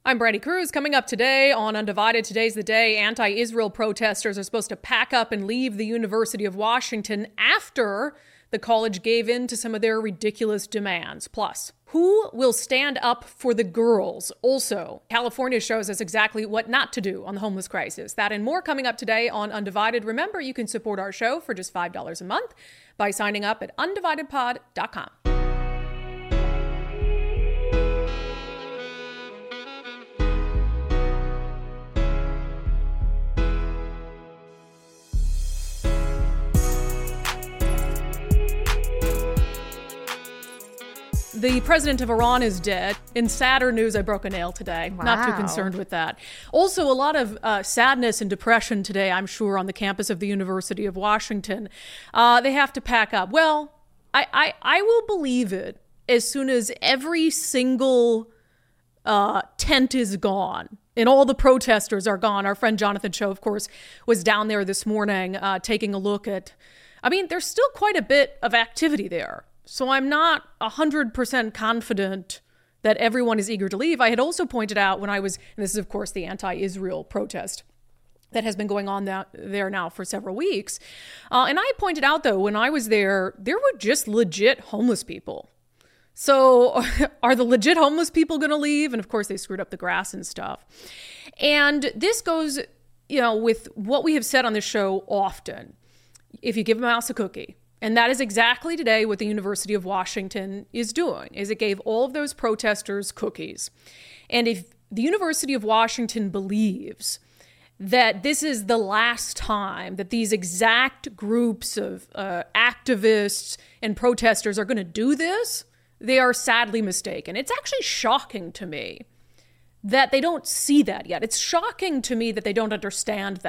I'm Brandy Cruz. Coming up today on Undivided, today's the day anti-Israel protesters are supposed to pack up and leave the University of Washington after the college gave in to some of their ridiculous demands. Plus, who will stand up for the girls? Also, California shows us exactly what not to do on the homeless crisis. That and more coming up today on Undivided. Remember, you can support our show for just $5 a month by signing up at undividedpod.com. The president of Iran is dead. In sadder news, I broke a nail today. Wow. Not too concerned with that. Also, a lot of sadness and depression today, I'm sure, on the campus of the University of Washington. They have to pack up. Well, I will believe it as soon as every single tent is gone and all the protesters are gone. Our friend Jonathan Cho, of course, was down there this morning taking a look at, there's still quite a bit of activity there. So I'm not 100% confident that everyone is eager to leave. I had also pointed out when I was, and this is of course the anti-Israel protest that has been going on there now for several weeks. And I pointed out though, when I was there were just legit homeless people. So are the legit homeless people going to leave? And of course they screwed up the grass and stuff. And this goes, with what we have said on this show often. If you give a mouse a cookie, and that is exactly today what the University of Washington is doing, is it gave all of those protesters cookies. And if the University of Washington believes that this is the last time that these exact groups of activists and protesters are going to do this, they are sadly mistaken. It's actually shocking to me that they don't see that yet. It's shocking to me that they don't understand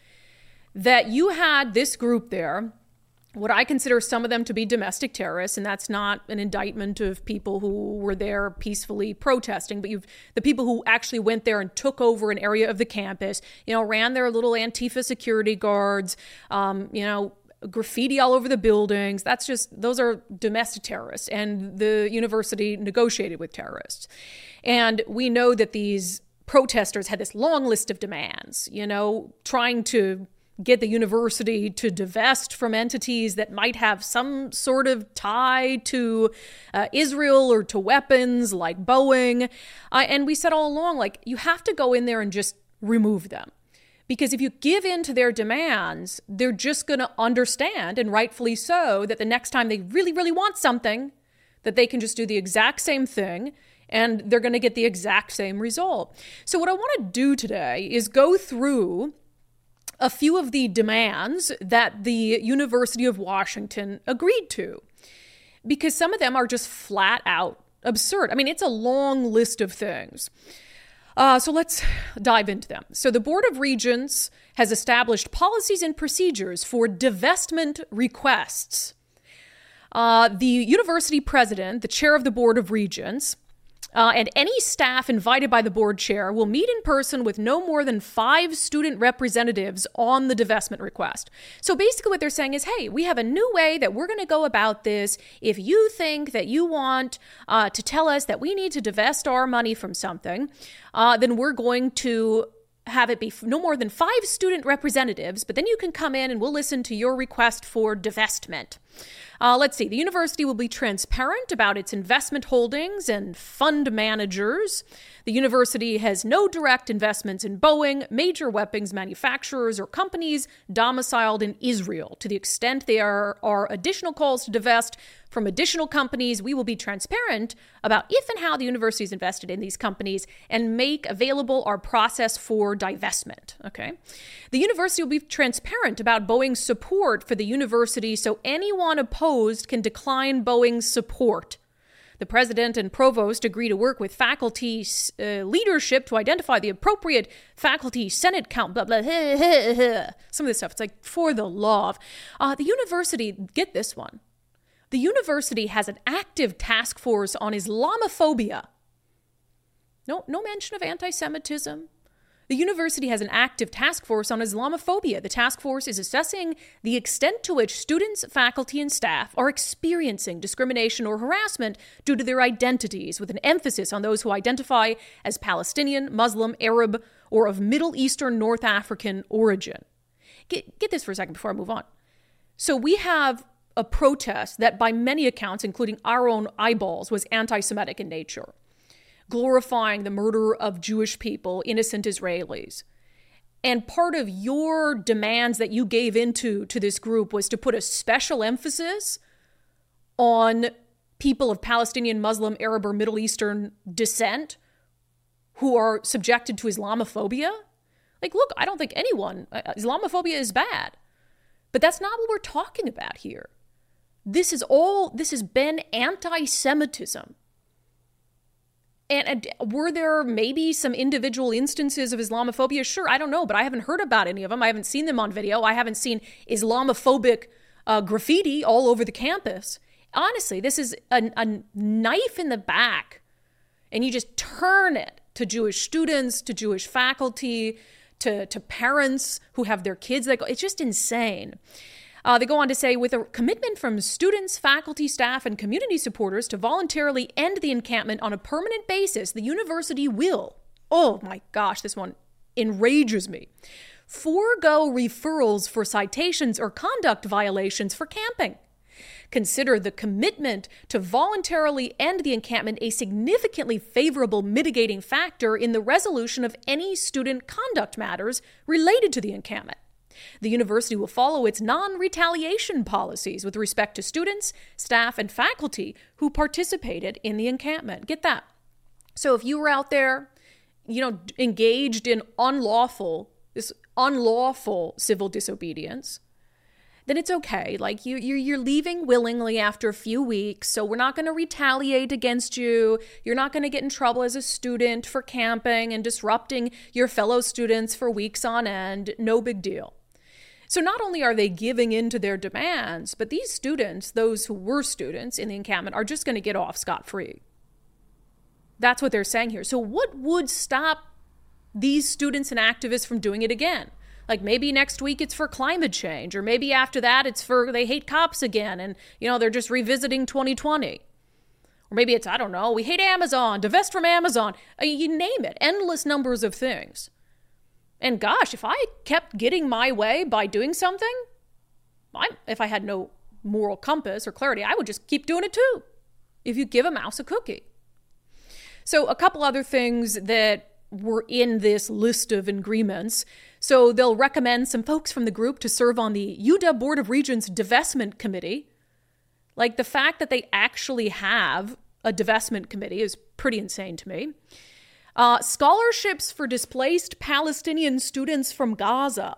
that you had this group there, what I consider some of them to be domestic terrorists, and that's not an indictment of people who were there peacefully protesting, but the people who actually went there and took over an area of the campus, ran their little Antifa security guards, graffiti all over the buildings. Those are domestic terrorists, and the university negotiated with terrorists. And we know that these protesters had this long list of demands, trying to get the university to divest from entities that might have some sort of tie to Israel or to weapons like Boeing. And we said all along, you have to go in there and just remove them. Because if you give in to their demands, they're just going to understand, and rightfully so, that the next time they really, really want something, that they can just do the exact same thing and they're going to get the exact same result. So what I want to do today is go through a few of the demands that the University of Washington agreed to, because some of them are just flat out absurd. It's a long list of things. So let's dive into them. So the Board of Regents has established policies and procedures for divestment requests. The university president, the chair of the Board of Regents, and any staff invited by the board chair will meet in person with no more than 5 student representatives on the divestment request. So basically what they're saying is, hey, we have a new way that we're going to go about this. If you think that you want to tell us that we need to divest our money from something, then we're going to have it be no more than 5 student representatives, but then you can come in and we'll listen to your request for divestment. Let's see. The university will be transparent about its investment holdings and fund managers. The university has no direct investments in Boeing, major weapons manufacturers, or companies domiciled in Israel. To the extent there are additional calls to divest from additional companies, we will be transparent about if and how the university is invested in these companies and make available our process for divestment. Okay. The university will be transparent about Boeing's support for the university, so anyone opposed can decline Boeing's support. The president and provost agree to work with faculty leadership to identify the appropriate faculty senate count, blah, blah, some of this stuff. It's like, for the love. The university, get this one. The university has an active task force on Islamophobia. No mention of anti-Semitism. The university has an active task force on Islamophobia. The task force is assessing the extent to which students, faculty, and staff are experiencing discrimination or harassment due to their identities, with an emphasis on those who identify as Palestinian, Muslim, Arab, or of Middle Eastern, North African origin. Get this for a second before I move on. So we have a protest that by many accounts, including our own eyeballs, was anti-Semitic in nature, glorifying the murder of Jewish people, innocent Israelis. And part of your demands that you gave into to this group was to put a special emphasis on people of Palestinian, Muslim, Arab, or Middle Eastern descent who are subjected to Islamophobia. Like, look, I don't think Islamophobia is bad, but that's not what we're talking about here. This has been anti-Semitism. And were there maybe some individual instances of Islamophobia? Sure, I don't know, but I haven't heard about any of them. I haven't seen them on video. I haven't seen Islamophobic graffiti all over the campus. Honestly, this is a knife in the back, and you just turn it to Jewish students, to Jewish faculty, to parents who have their kids. It's just insane. They go on to say, with a commitment from students, faculty, staff, and community supporters to voluntarily end the encampment on a permanent basis, the university will, oh my gosh, this one enrages me, forego referrals for citations or conduct violations for camping. Consider the commitment to voluntarily end the encampment a significantly favorable mitigating factor in the resolution of any student conduct matters related to the encampment. The university will follow its non-retaliation policies with respect to students, staff, and faculty who participated in the encampment. Get that? So if you were out there, engaged in unlawful civil disobedience, then it's okay. Like you're leaving willingly after a few weeks, so we're not going to retaliate against you. You're not going to get in trouble as a student for camping and disrupting your fellow students for weeks on end. No big deal. So not only are they giving in to their demands, but these students, those who were students in the encampment, are just going to get off scot-free. That's what they're saying here. So what would stop these students and activists from doing it again? Like maybe next week it's for climate change, or maybe after that it's for they hate cops again and, they're just revisiting 2020. Or maybe it's, I don't know, we hate Amazon, divest from Amazon. You name it, endless numbers of things. And gosh, if I kept getting my way by doing something, if I had no moral compass or clarity, I would just keep doing it too. If you give a mouse a cookie. So a couple other things that were in this list of agreements. So they'll recommend some folks from the group to serve on the UW Board of Regents Divestment Committee. Like the fact that they actually have a divestment committee is pretty insane to me. Scholarships for displaced Palestinian students from Gaza.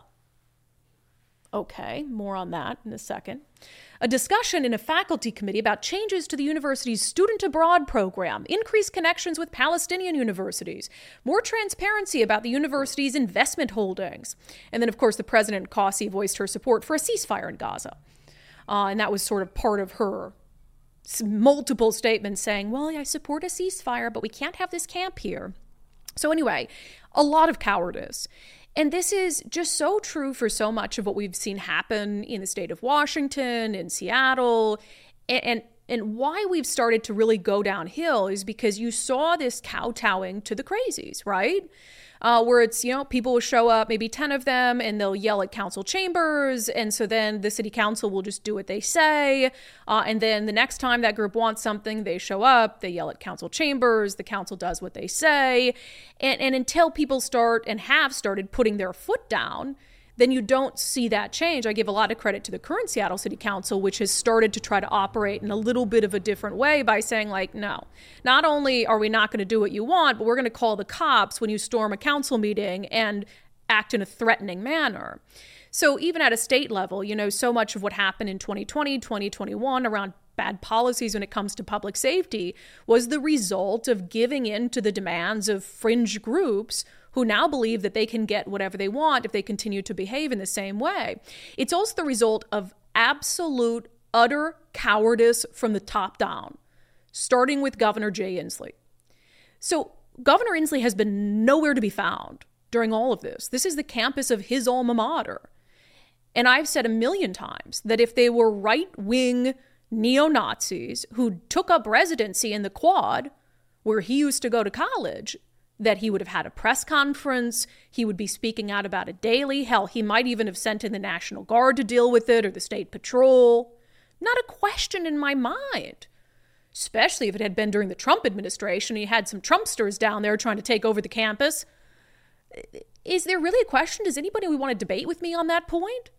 Okay, more on that in a second. A discussion in a faculty committee about changes to the university's student abroad program, increased connections with Palestinian universities, more transparency about the university's investment holdings. And then, of course, the president, Qassi, voiced her support for a ceasefire in Gaza. And that was sort of part of her multiple statements saying, well, I support a ceasefire, but we can't have this camp here. So anyway, a lot of cowardice. And this is just so true for so much of what we've seen happen in the state of Washington, in Seattle, and why we've started to really go downhill is because you saw this kowtowing to the crazies, right? Where it's, people will show up, maybe 10 of them, and they'll yell at council chambers. And so then the city council will just do what they say. And then the next time that group wants something, they show up, they yell at council chambers, the council does what they say. And until people start and have started putting their foot down, then you don't see that change. I give a lot of credit to the current Seattle City Council, which has started to try to operate in a little bit of a different way by saying, like, no, not only are we not going to do what you want, but we're going to call the cops when you storm a council meeting and act in a threatening manner. So even at a state level, so much of what happened in 2020, 2021 around bad policies when it comes to public safety was the result of giving in to the demands of fringe groups who now believe that they can get whatever they want if they continue to behave in the same way. It's also the result of absolute, utter cowardice from the top down, starting with Governor Jay Inslee. So Governor Inslee has been nowhere to be found during all of this. This is the campus of his alma mater. And I've said a million times that if they were right-wing neo-Nazis who took up residency in the Quad, where he used to go to college, that he would have had a press conference, he would be speaking out about it daily. Hell, he might even have sent in the National Guard to deal with it, or the State Patrol. Not a question in my mind. Especially if it had been during the Trump administration, he had some Trumpsters down there trying to take over the campus. Is there really a question? Does anybody want to debate with me on that point?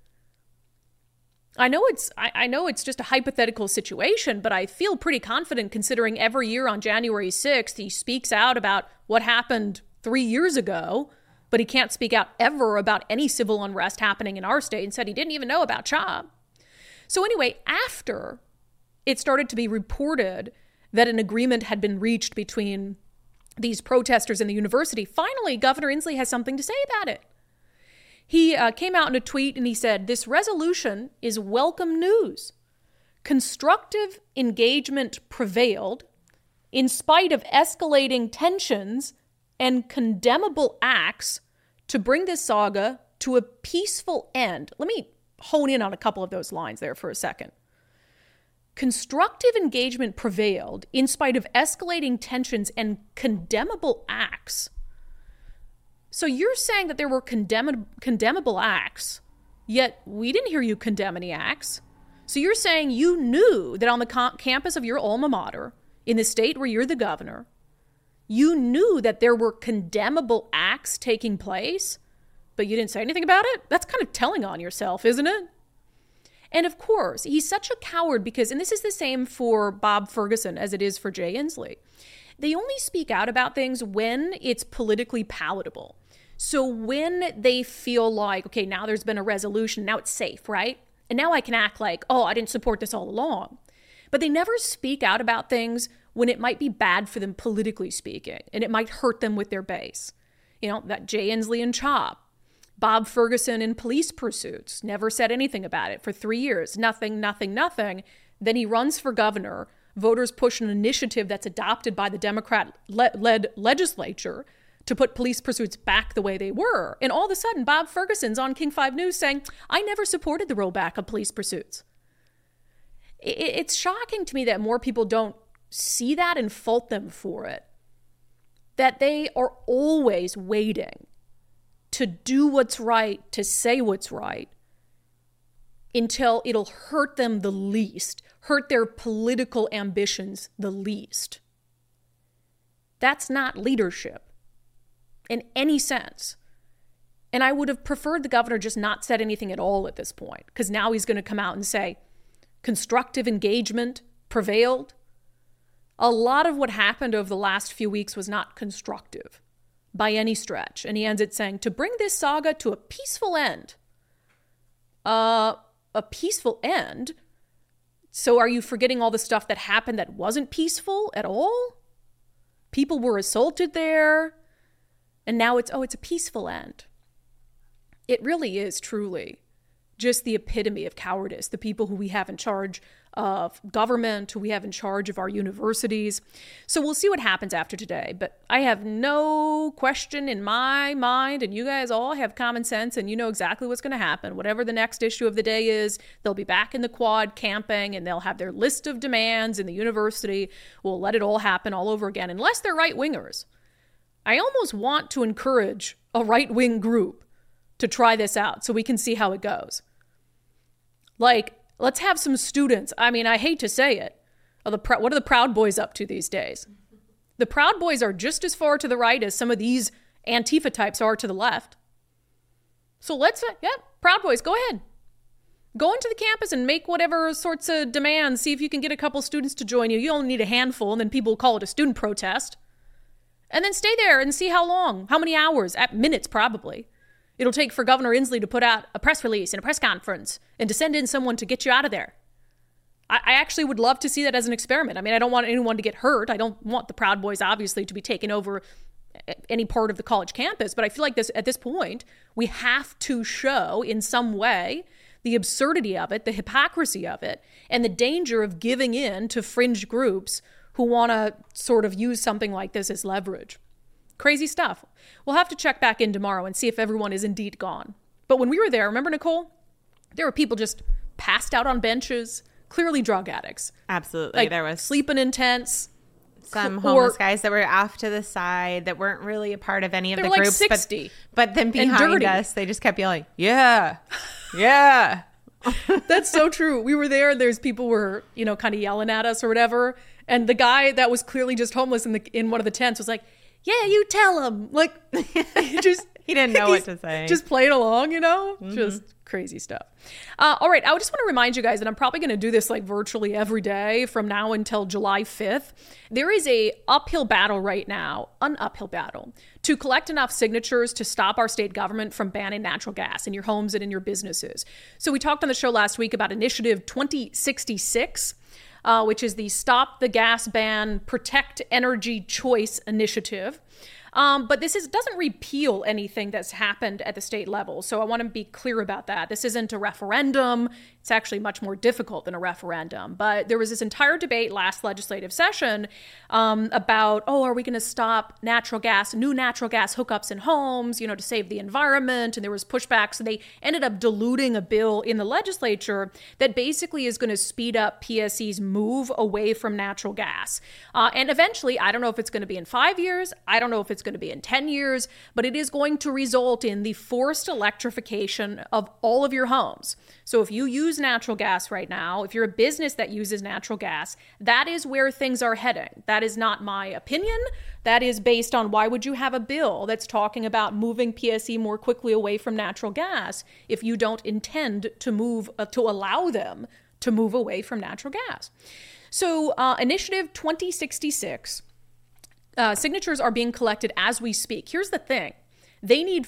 I know it's just a hypothetical situation, but I feel pretty confident considering every year on January 6th, he speaks out about what happened 3 years ago, but he can't speak out ever about any civil unrest happening in our state, and said he didn't even know about CHOP. So anyway, after it started to be reported that an agreement had been reached between these protesters and the university, finally, Governor Inslee has something to say about it. He came out in a tweet and he said, "This resolution is welcome news. Constructive engagement prevailed in spite of escalating tensions and condemnable acts to bring this saga to a peaceful end." Let me hone in on a couple of those lines there for a second. Constructive engagement prevailed in spite of escalating tensions and condemnable acts. So you're saying that there were condemnable acts, yet we didn't hear you condemn any acts. So you're saying you knew that on the campus of your alma mater, in the state where you're the governor, you knew that there were condemnable acts taking place, but you didn't say anything about it? That's kind of telling on yourself, isn't it? And of course, he's such a coward because, and this is the same for Bob Ferguson as it is for Jay Inslee, they only speak out about things when it's politically palatable. So when they feel like, okay, now there's been a resolution, now it's safe, right? And now I can act like, oh, I didn't support this all along. But they never speak out about things when it might be bad for them politically speaking, and it might hurt them with their base. You know, that Jay Inslee and CHOP, Bob Ferguson in police pursuits, never said anything about it for 3 years. Nothing. Then he runs for governor. Voters push an initiative that's adopted by the Democrat-led legislature to put police pursuits back the way they were. And all of a sudden, Bob Ferguson's on King 5 News saying, I never supported the rollback of police pursuits. It's shocking to me that more people don't see that and fault them for it. That they are always waiting to do what's right, to say what's right, until it'll hurt them the least, hurt their political ambitions the least. That's not leadership in any sense. And I would have preferred the governor just not said anything at all at this point, because now he's going to come out and say, constructive engagement prevailed. A lot of what happened over the last few weeks was not constructive by any stretch. And he ends it saying, to bring this saga to a peaceful end. A peaceful end? So are you forgetting all the stuff that happened that wasn't peaceful at all? People were assaulted there. And now it's a peaceful end. It really is truly just the epitome of cowardice. The people who we have in charge of government, who we have in charge of our universities. So we'll see what happens after today. But I have no question in my mind, and you guys all have common sense, and you know exactly what's going to happen. Whatever the next issue of the day is, they'll be back in the Quad camping, and they'll have their list of demands, and the university will let it all happen all over again, unless they're right-wingers. I almost want to encourage a right-wing group to try this out so we can see how it goes. Like, let's have some students. I mean, I hate to say it. What are the Proud Boys up to these days? The Proud Boys are just as far to the right as some of these Antifa types are to the left. So Proud Boys, go ahead. Go into the campus and make whatever sorts of demands. See if you can get a couple students to join you. You only need a handful, and then people will call it a student protest. And then stay there and see how long, how many hours, at minutes probably, it'll take for Governor Inslee to put out a press release and a press conference and to send in someone to get you out of there. I actually would love to see that as an experiment. I mean, I don't want anyone to get hurt. I don't want the Proud Boys, obviously, to be taking over any part of the college campus. But I feel like at this point, we have to show in some way the absurdity of it, the hypocrisy of it, and the danger of giving in to fringe groups who want to sort of use something like this as leverage. Crazy stuff. We'll have to check back in tomorrow and see if everyone is indeed gone. But when we were there, remember, Nicole? There were people just passed out on benches, clearly drug addicts. Absolutely. Like, there was sleeping in tents. some homeless guys that were off to the side that weren't really a part of any of the like groups. 60. But then behind us, they just kept yelling, yeah, yeah. That's so true. We were there and there's people were, you know, kind of yelling at us or whatever. And the guy that was clearly just homeless in one of the tents was like, yeah, you tell him. Like, he didn't know what to say. Just playing along, you know, just crazy stuff. All right. I just want to remind you guys that I'm probably going to do this like virtually every day from now until July 5th. There is a uphill battle right now, an uphill battle to collect enough signatures to stop our state government from banning natural gas in your homes and in your businesses. So we talked on the show last week about Initiative 2066, which is the Stop the Gas Ban, Protect Energy Choice Initiative. But this doesn't repeal anything that's happened at the state level. So I want to be clear about that. This isn't a referendum. It's actually much more difficult than a referendum. But there was this entire debate last legislative session about, are we going to stop new natural gas hookups in homes, you know, to save the environment? And there was pushback. So they ended up diluting a bill in the legislature that basically is going to speed up PSE's move away from natural gas. And eventually, I don't know if it's going to be in 5 years. I don't know if it's going to be in 10 years, but it is going to result in the forced electrification of all of your homes. So if you use natural gas right now, if you're a business that uses natural gas, that is where things are heading. That is not my opinion. That is based on why would you have a bill that's talking about moving PSE more quickly away from natural gas if you don't intend to allow them to move away from natural gas. So Initiative 2066, signatures are being collected as we speak. Here's the thing. They need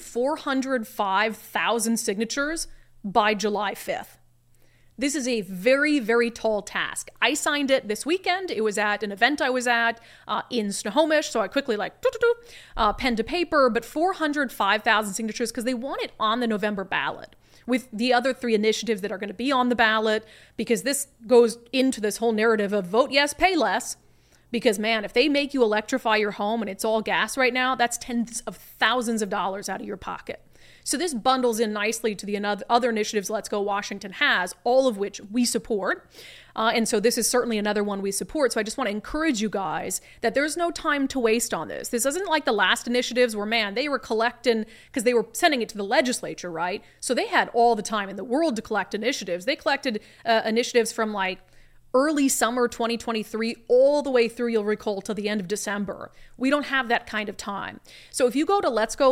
405,000 signatures by July 5th. This is a very, very tall task. I signed it this weekend. It was at an event I was at in Snohomish. So I quickly pen to paper, but 405,000 signatures because they want it on the November ballot with the other 3 initiatives that are going to be on the ballot, because this goes into this whole narrative of vote yes, pay less. Because, man, if they make you electrify your home and it's all gas right now, that's tens of thousands of dollars out of your pocket. So this bundles in nicely to the other initiatives Let's Go Washington has, all of which we support. And so this is certainly another one we support. So I just want to encourage you guys that there's no time to waste on this. This isn't like the last initiatives where, man, they were collecting because they were sending it to the legislature, right? So they had all the time in the world to collect initiatives. They collected initiatives from like early summer 2023 all the way through, you'll recall, to the end of December. We don't have that kind of time. So if you go to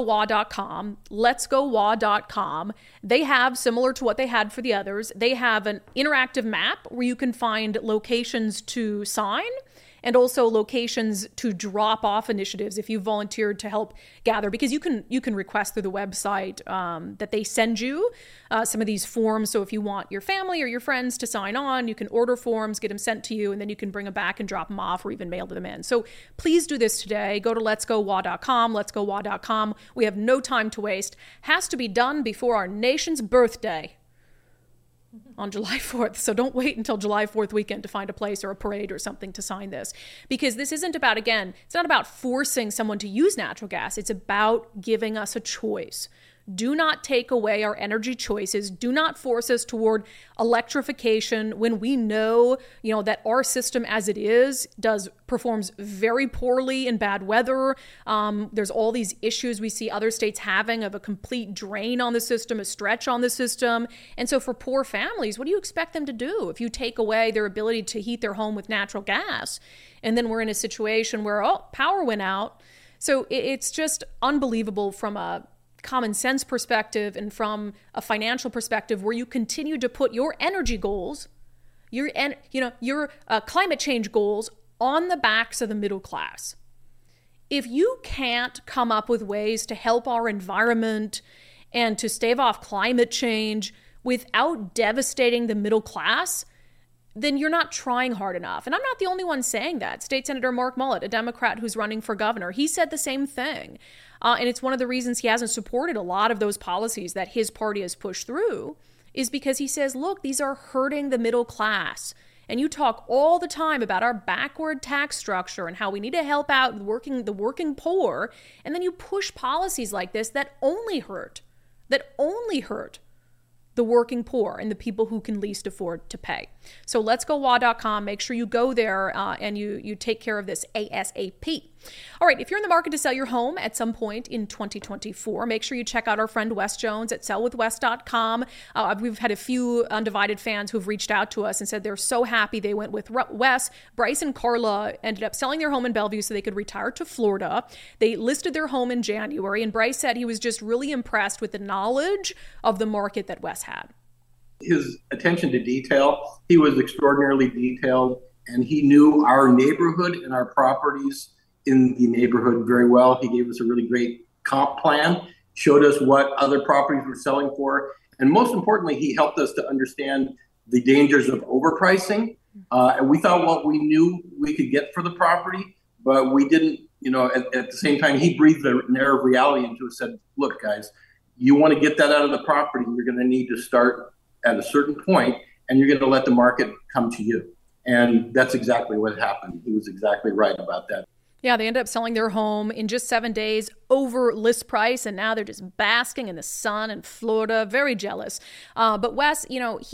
letsgowa.com, they have, similar to what they had for the others, they have an interactive map where you can find locations to sign and also locations to drop off initiatives if you volunteered to help gather, because you can request through the website that they send you some of these forms. So if you want your family or your friends to sign on, you can order forms, get them sent to you, and then you can bring them back and drop them off or even mail them in. So please do this today. Go to letsgowa.com. We have no time to waste. Has to be done before our nation's birthday on July 4th. So don't wait until July 4th weekend to find a place or a parade or something to sign this, because this isn't about, again, it's not about forcing someone to use natural gas. It's about giving us a choice. Do not take away our energy choices. Do not force us toward electrification when we know, that our system as it is performs very poorly in bad weather. There's all these issues we see other states having of a complete drain on the system, a stretch on the system. And so for poor families, what do you expect them to do if you take away their ability to heat their home with natural gas? And then we're in a situation where, power went out. So it's just unbelievable from a common sense perspective and from a financial perspective, where you continue to put your energy goals, your climate change goals on the backs of the middle class. If you can't come up with ways to help our environment and to stave off climate change without devastating the middle class, then you're not trying hard enough. And I'm not the only one saying that. State Senator Mark Mullet, a Democrat who's running for governor, he said the same thing. And it's one of the reasons he hasn't supported a lot of those policies that his party has pushed through, is because he says, look, these are hurting the middle class. and you talk all the time about our backward tax structure and how we need to help out the working poor, and then you push policies like this that only hurt the working poor and the people who can least afford to pay. So let's go WA.com. Make sure you go there and you take care of this ASAP. All right, if you're in the market to sell your home at some point in 2024, make sure you check out our friend Wes Jones at sellwithwes.com. We've had a few Undivided fans who've reached out to us and said they're so happy they went with Wes. Bryce and Carla ended up selling their home in Bellevue so they could retire to Florida. They listed their home in January, and Bryce said he was just really impressed with the knowledge of the market that Wes had. His attention to detail, he was extraordinarily detailed, and he knew our neighborhood and our properties in the neighborhood very well. He gave us a really great comp plan, showed us what other properties were selling for, and most importantly, he helped us to understand the dangers of overpricing. And we thought what we knew we could get for the property, but we didn't, at the same time, he breathed the air of reality into us, said, look, guys, you want to get that out of the property, you're going to need to start at a certain point, and you're going to let the market come to you. And that's exactly what happened. He was exactly right about that. Yeah, they ended up selling their home in just 7 days over list price, and now they're just basking in the sun in Florida. Very jealous. But Wes,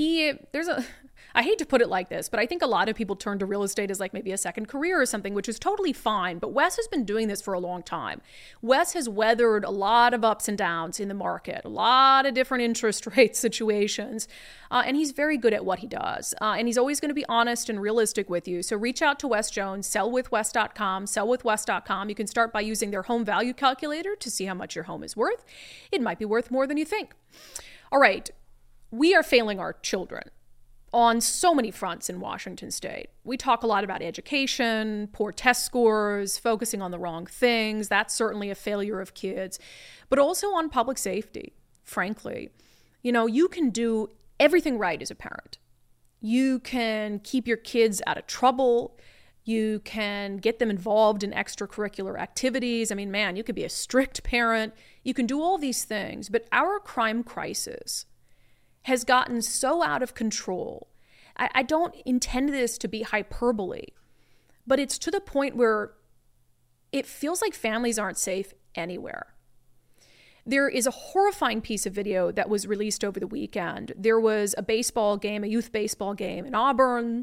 I hate to put it like this, but I think a lot of people turn to real estate as like maybe a second career or something, which is totally fine. But Wes has been doing this for a long time. Wes has weathered a lot of ups and downs in the market, a lot of different interest rate situations, and he's very good at what he does. And he's always going to be honest and realistic with you. So reach out to Wes Jones, sellwithwes.com, sellwithwes.com. You can start by using their home value calculator to see how much your home is worth. It might be worth more than you think. All right, we are failing our children on so many fronts in Washington state. We talk a lot about education, poor test scores, focusing on the wrong things. That's certainly a failure of kids, but also on public safety, frankly. You can do everything right as a parent. You can keep your kids out of trouble. You can get them involved in extracurricular activities. I mean, man, you could be a strict parent. You can do all these things, but our crime crisis has gotten so out of control. I don't intend this to be hyperbole, but it's to the point where it feels like families aren't safe anywhere. There is a horrifying piece of video that was released over the weekend. There was a youth baseball game in Auburn,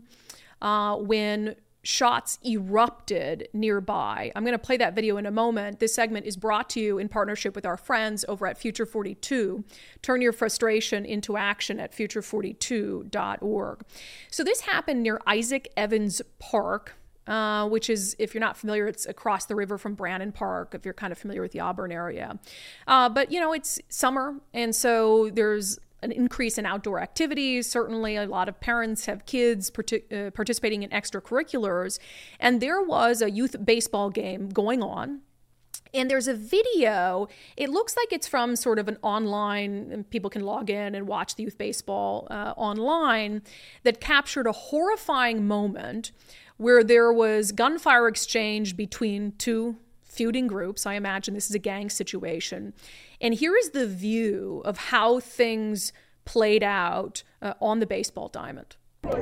when shots erupted nearby. I'm going to play that video in a moment. This segment is brought to you in partnership with our friends over at Future 42. Turn your frustration into action at future42.org. So this happened near Isaac Evans Park, which is, if you're not familiar, it's across the river from Brannan Park, if you're kind of familiar with the Auburn area. But, it's summer, and so there's an increase in outdoor activities. Certainly a lot of parents have kids participating in extracurriculars. And there was a youth baseball game going on. And there's a video. It looks like it's from sort of an online, and people can log in and watch the youth baseball online, that captured a horrifying moment where there was gunfire exchange between two feuding groups. I imagine this is a gang situation. And here is the view of how things played out on the baseball diamond. Get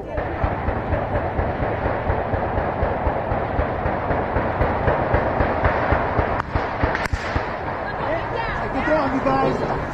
down, you guys.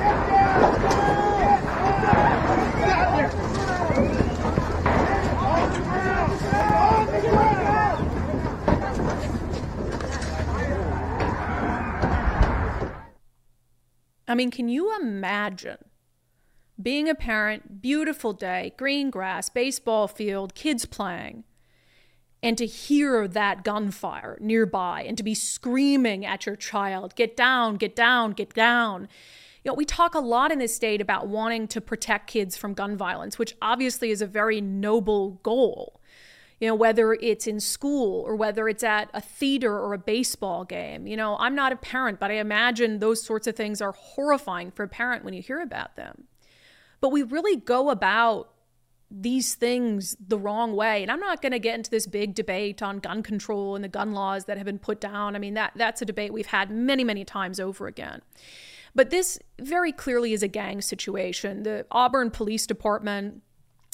I mean, can you imagine being a parent, beautiful day, green grass, baseball field, kids playing, and to hear that gunfire nearby and to be screaming at your child, get down, get down, get down. We talk a lot in this state about wanting to protect kids from gun violence, which obviously is a very noble goal. Whether it's in school or whether it's at a theater or a baseball game. I'm not a parent, but I imagine those sorts of things are horrifying for a parent when you hear about them. But we really go about these things the wrong way. And I'm not going to get into this big debate on gun control and the gun laws that have been put down. I mean, that's a debate we've had many, many times over again. But this very clearly is a gang situation. The Auburn Police Department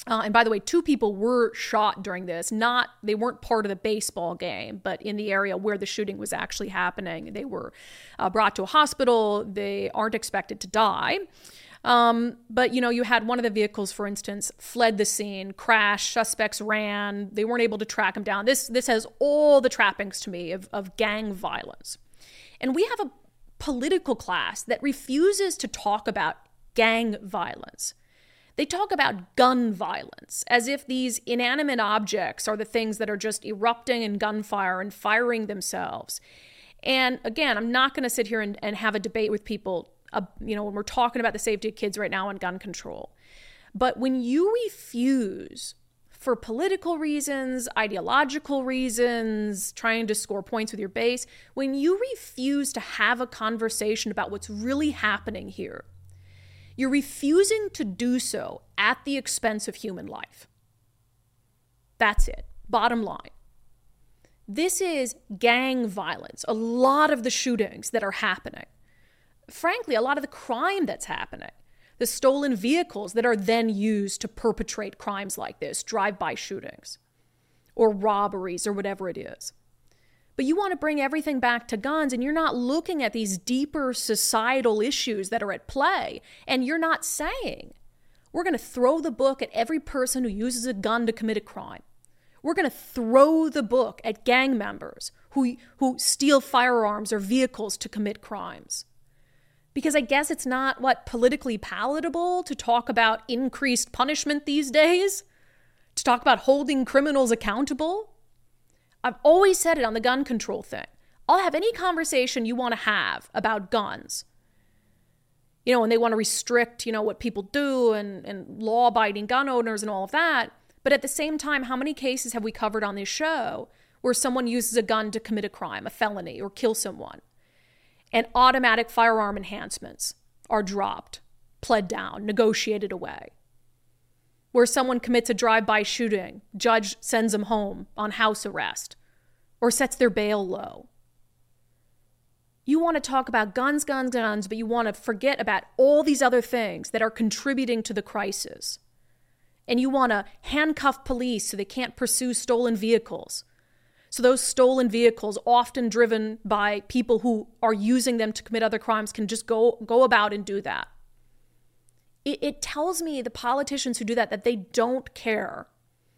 And by the way, 2 people were shot during this. They weren't part of the baseball game, but in the area where the shooting was actually happening. They were brought to a hospital. They aren't expected to die. But, you had one of the vehicles, for instance, fled the scene, crashed, suspects ran. They weren't able to track him down. This has all the trappings to me of gang violence. And we have a political class that refuses to talk about gang violence. They talk about gun violence as if these inanimate objects are the things that are just erupting in gunfire and firing themselves. And again, I'm not going to sit here and have a debate with people, when we're talking about the safety of kids right now and gun control. But when you refuse, for political reasons, ideological reasons, trying to score points with your base, when you refuse to have a conversation about what's really happening here, you're refusing to do so at the expense of human life. That's it. Bottom line. This is gang violence. A lot of the shootings that are happening. Frankly, a lot of the crime that's happening. The stolen vehicles that are then used to perpetrate crimes like this, drive-by shootings, or robberies, or whatever it is. But you want to bring everything back to guns, and you're not looking at these deeper societal issues that are at play. And you're not saying, we're going to throw the book at every person who uses a gun to commit a crime. We're going to throw the book at gang members who steal firearms or vehicles to commit crimes. Because I guess it's not, politically palatable to talk about increased punishment these days? To talk about holding criminals accountable? I've always said it on the gun control thing. I'll have any conversation you want to have about guns. And they want to restrict, what people do and law-abiding gun owners and all of that. But at the same time, how many cases have we covered on this show where someone uses a gun to commit a crime, a felony, or kill someone? And automatic firearm enhancements are dropped, pled down, negotiated away. Where someone commits a drive-by shooting, judge sends them home on house arrest or sets their bail low. You want to talk about guns, but you want to forget about all these other things that are contributing to the crisis. And you want to handcuff police so they can't pursue stolen vehicles. So those stolen vehicles, often driven by people who are using them to commit other crimes, can just go about and do that. It tells me, the politicians who do that they don't care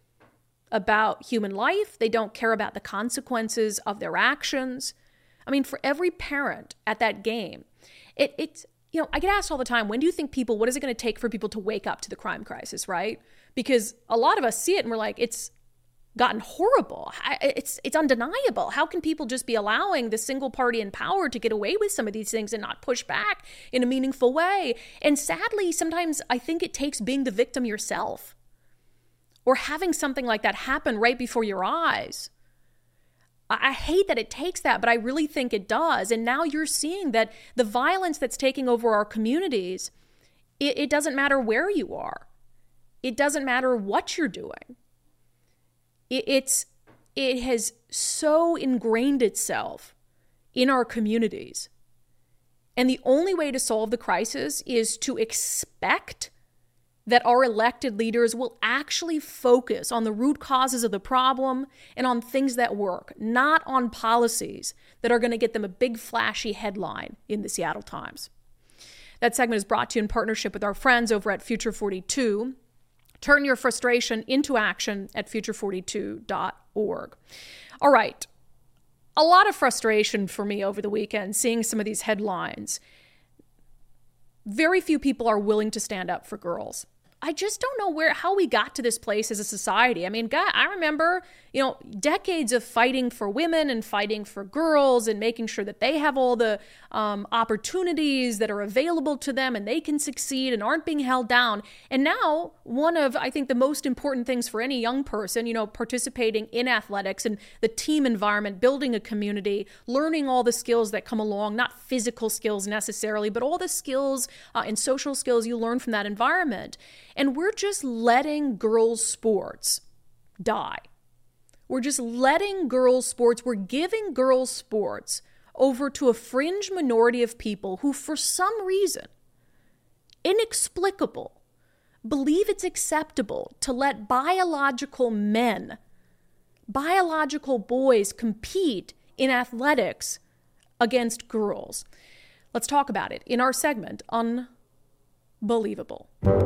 about human life. They don't care about the consequences of their actions. I mean, for every parent at that game, it's I get asked all the time, what is it going to take for people to wake up to the crime crisis, right? Because a lot of us see it and we're like, it's gotten horrible. It's undeniable. How can people just be allowing the single party in power to get away with some of these things and not push back in a meaningful way? And sadly, sometimes I think it takes being the victim yourself or having something like that happen right before your eyes. I hate that it takes that, but I really think it does. And now you're seeing that the violence that's taking over our communities, it doesn't matter where you are. It doesn't matter what you're doing. It has so ingrained itself in our communities. And the only way to solve the crisis is to expect that our elected leaders will actually focus on the root causes of the problem and on things that work, not on policies that are going to get them a big flashy headline in the Seattle Times. That segment is brought to you in partnership with our friends over at Future 42. Turn your frustration into action at future42.org. All right. A lot of frustration for me over the weekend seeing some of these headlines. Very few people are willing to stand up for girls. I just don't know how we got to this place as a society. I mean, God, I remember, decades of fighting for women and fighting for girls and making sure that they have all the opportunities that are available to them and they can succeed and aren't being held down. And now one of, I think, the most important things for any young person, participating in athletics and the team environment, building a community, learning all the skills that come along, not physical skills necessarily, but all the skills and social skills you learn from that environment. And we're just letting girls' sports die. We're just letting girls' sports, we're giving girls' sports over to a fringe minority of people who, for some reason, inexplicable, believe it's acceptable to let biological men, biological boys compete in athletics against girls? Let's talk about it in our segment, Unbelievable.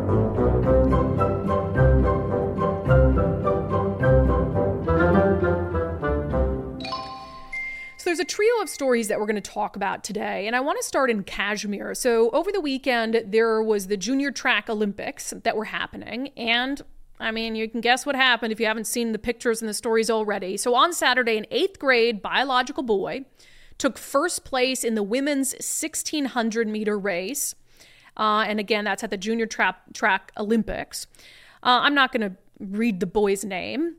So there's a trio of stories that we're going to talk about today, and I want to start in Kashmir. So over the weekend, there was the Junior Track Olympics that were happening, and I mean, you can guess what happened if you haven't seen the pictures and the stories already. So on Saturday, an 8th grade biological boy took first place in the women's 1,600-meter race. And again, that's at the Junior Track Olympics. I'm not going to read the boy's name,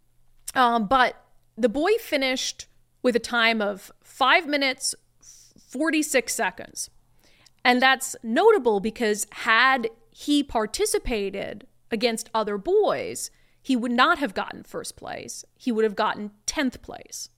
but the boy finished with a time of 5 minutes, 46 seconds. And that's notable because had he participated against other boys, he would not have gotten first place. He would have gotten 10th place.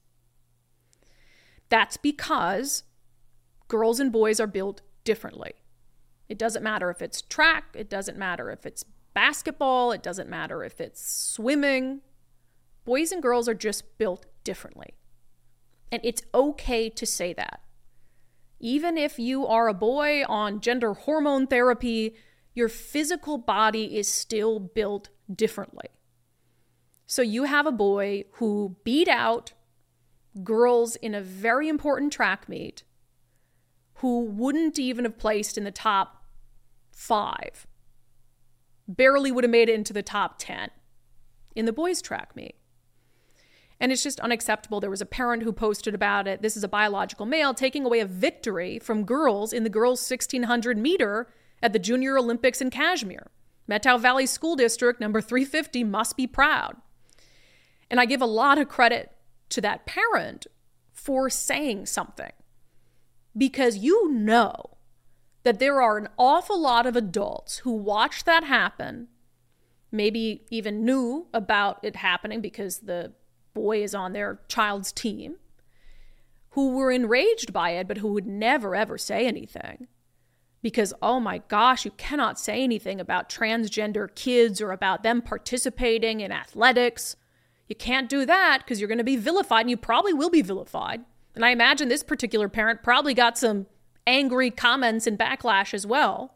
That's because girls and boys are built differently. It doesn't matter if it's track, it doesn't matter if it's basketball, it doesn't matter if it's swimming. Boys and girls are just built differently. And it's okay to say that. Even if you are a boy on gender hormone therapy, your physical body is still built differently. So you have a boy who beat out girls in a very important track meet who wouldn't even have placed in the top 5. Barely would have made it into the top 10 in the boys' track meet. And it's just unacceptable. There was a parent who posted about it. This is a biological male taking away a victory from girls in the girls' 1,600 meter at the Junior Olympics in Kashmir. Methow Valley School District number 350 must be proud. And I give a lot of credit to that parent for saying something, because you know that there are an awful lot of adults who watched that happen, maybe even knew about it happening because the boy is on their child's team, who were enraged by it, but who would never, ever say anything. Because, oh my gosh, you cannot say anything about transgender kids or about them participating in athletics. You can't do that because you're going to be vilified, and you probably will be vilified. And I imagine this particular parent probably got some angry comments and backlash as well.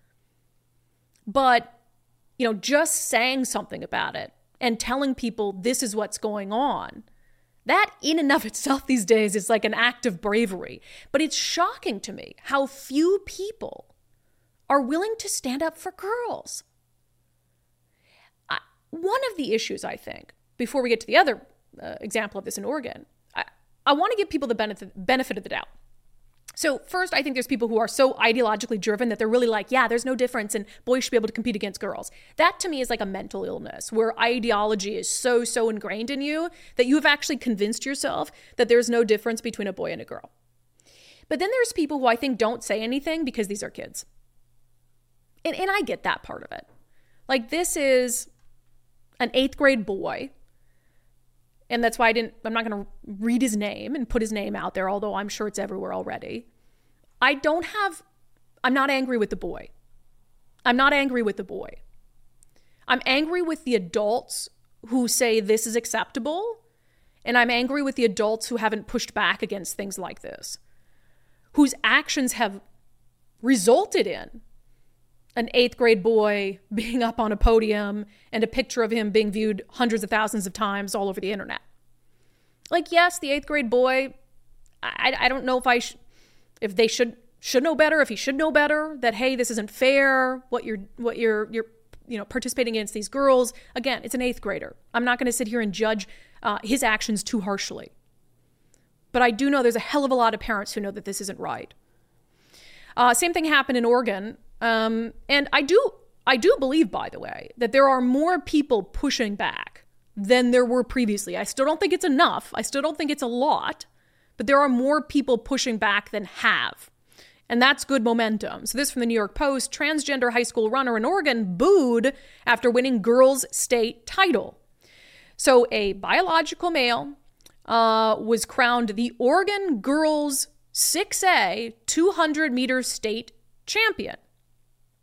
But, just saying something about it and telling people this is what's going on, that in and of itself these days is like an act of bravery. But it's shocking to me how few people are willing to stand up for girls. One of the issues, I think, before we get to the other example of this in Oregon, I want to give people the benefit of the doubt. So first, I think there's people who are so ideologically driven that they're really like, yeah, there's no difference and boys should be able to compete against girls. That to me is like a mental illness where ideology is so ingrained in you that you have actually convinced yourself that there's no difference between a boy and a girl. But then there's people who I think don't say anything because these are kids. And I get that part of it. Like, this is an 8th grade boy. And that's why I'm not going to read his name and put his name out there, although I'm sure it's everywhere already. I'm not angry with the boy. I'm not angry with the boy. I'm angry with the adults who say this is acceptable. And I'm angry with the adults who haven't pushed back against things like this, whose actions have resulted in an 8th grade boy being up on a podium and a picture of him being viewed hundreds of thousands of times all over the internet. Like, yes, the 8th grade boy, I don't know if they should know better, if he should know better, that, hey, this isn't fair, what you're participating against these girls. Again, it's an 8th grader. I'm not going to sit here and judge his actions too harshly. But I do know there's a hell of a lot of parents who know that this isn't right. Same thing happened in Oregon. And I do believe, by the way, that there are more people pushing back than there were previously. I still don't think it's enough. I still don't think it's a lot, but there are more people pushing back than have. And that's good momentum. So this from the New York Post: transgender high school runner in Oregon booed after winning girls' state title. So a biological male was crowned the Oregon girls 6A 200-meter state champion.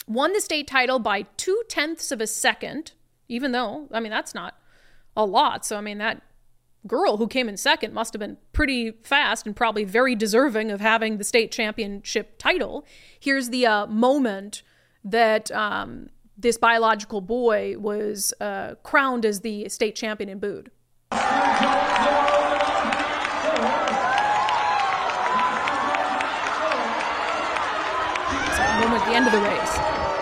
won the state title by 0.2 of a second, even though, I mean, that's not a lot. So, I mean, that girl who came in second must have been pretty fast and probably very deserving of having the state championship title. Here's the moment that this biological boy was crowned as the state champion and booed. It's a moment at the end of the race.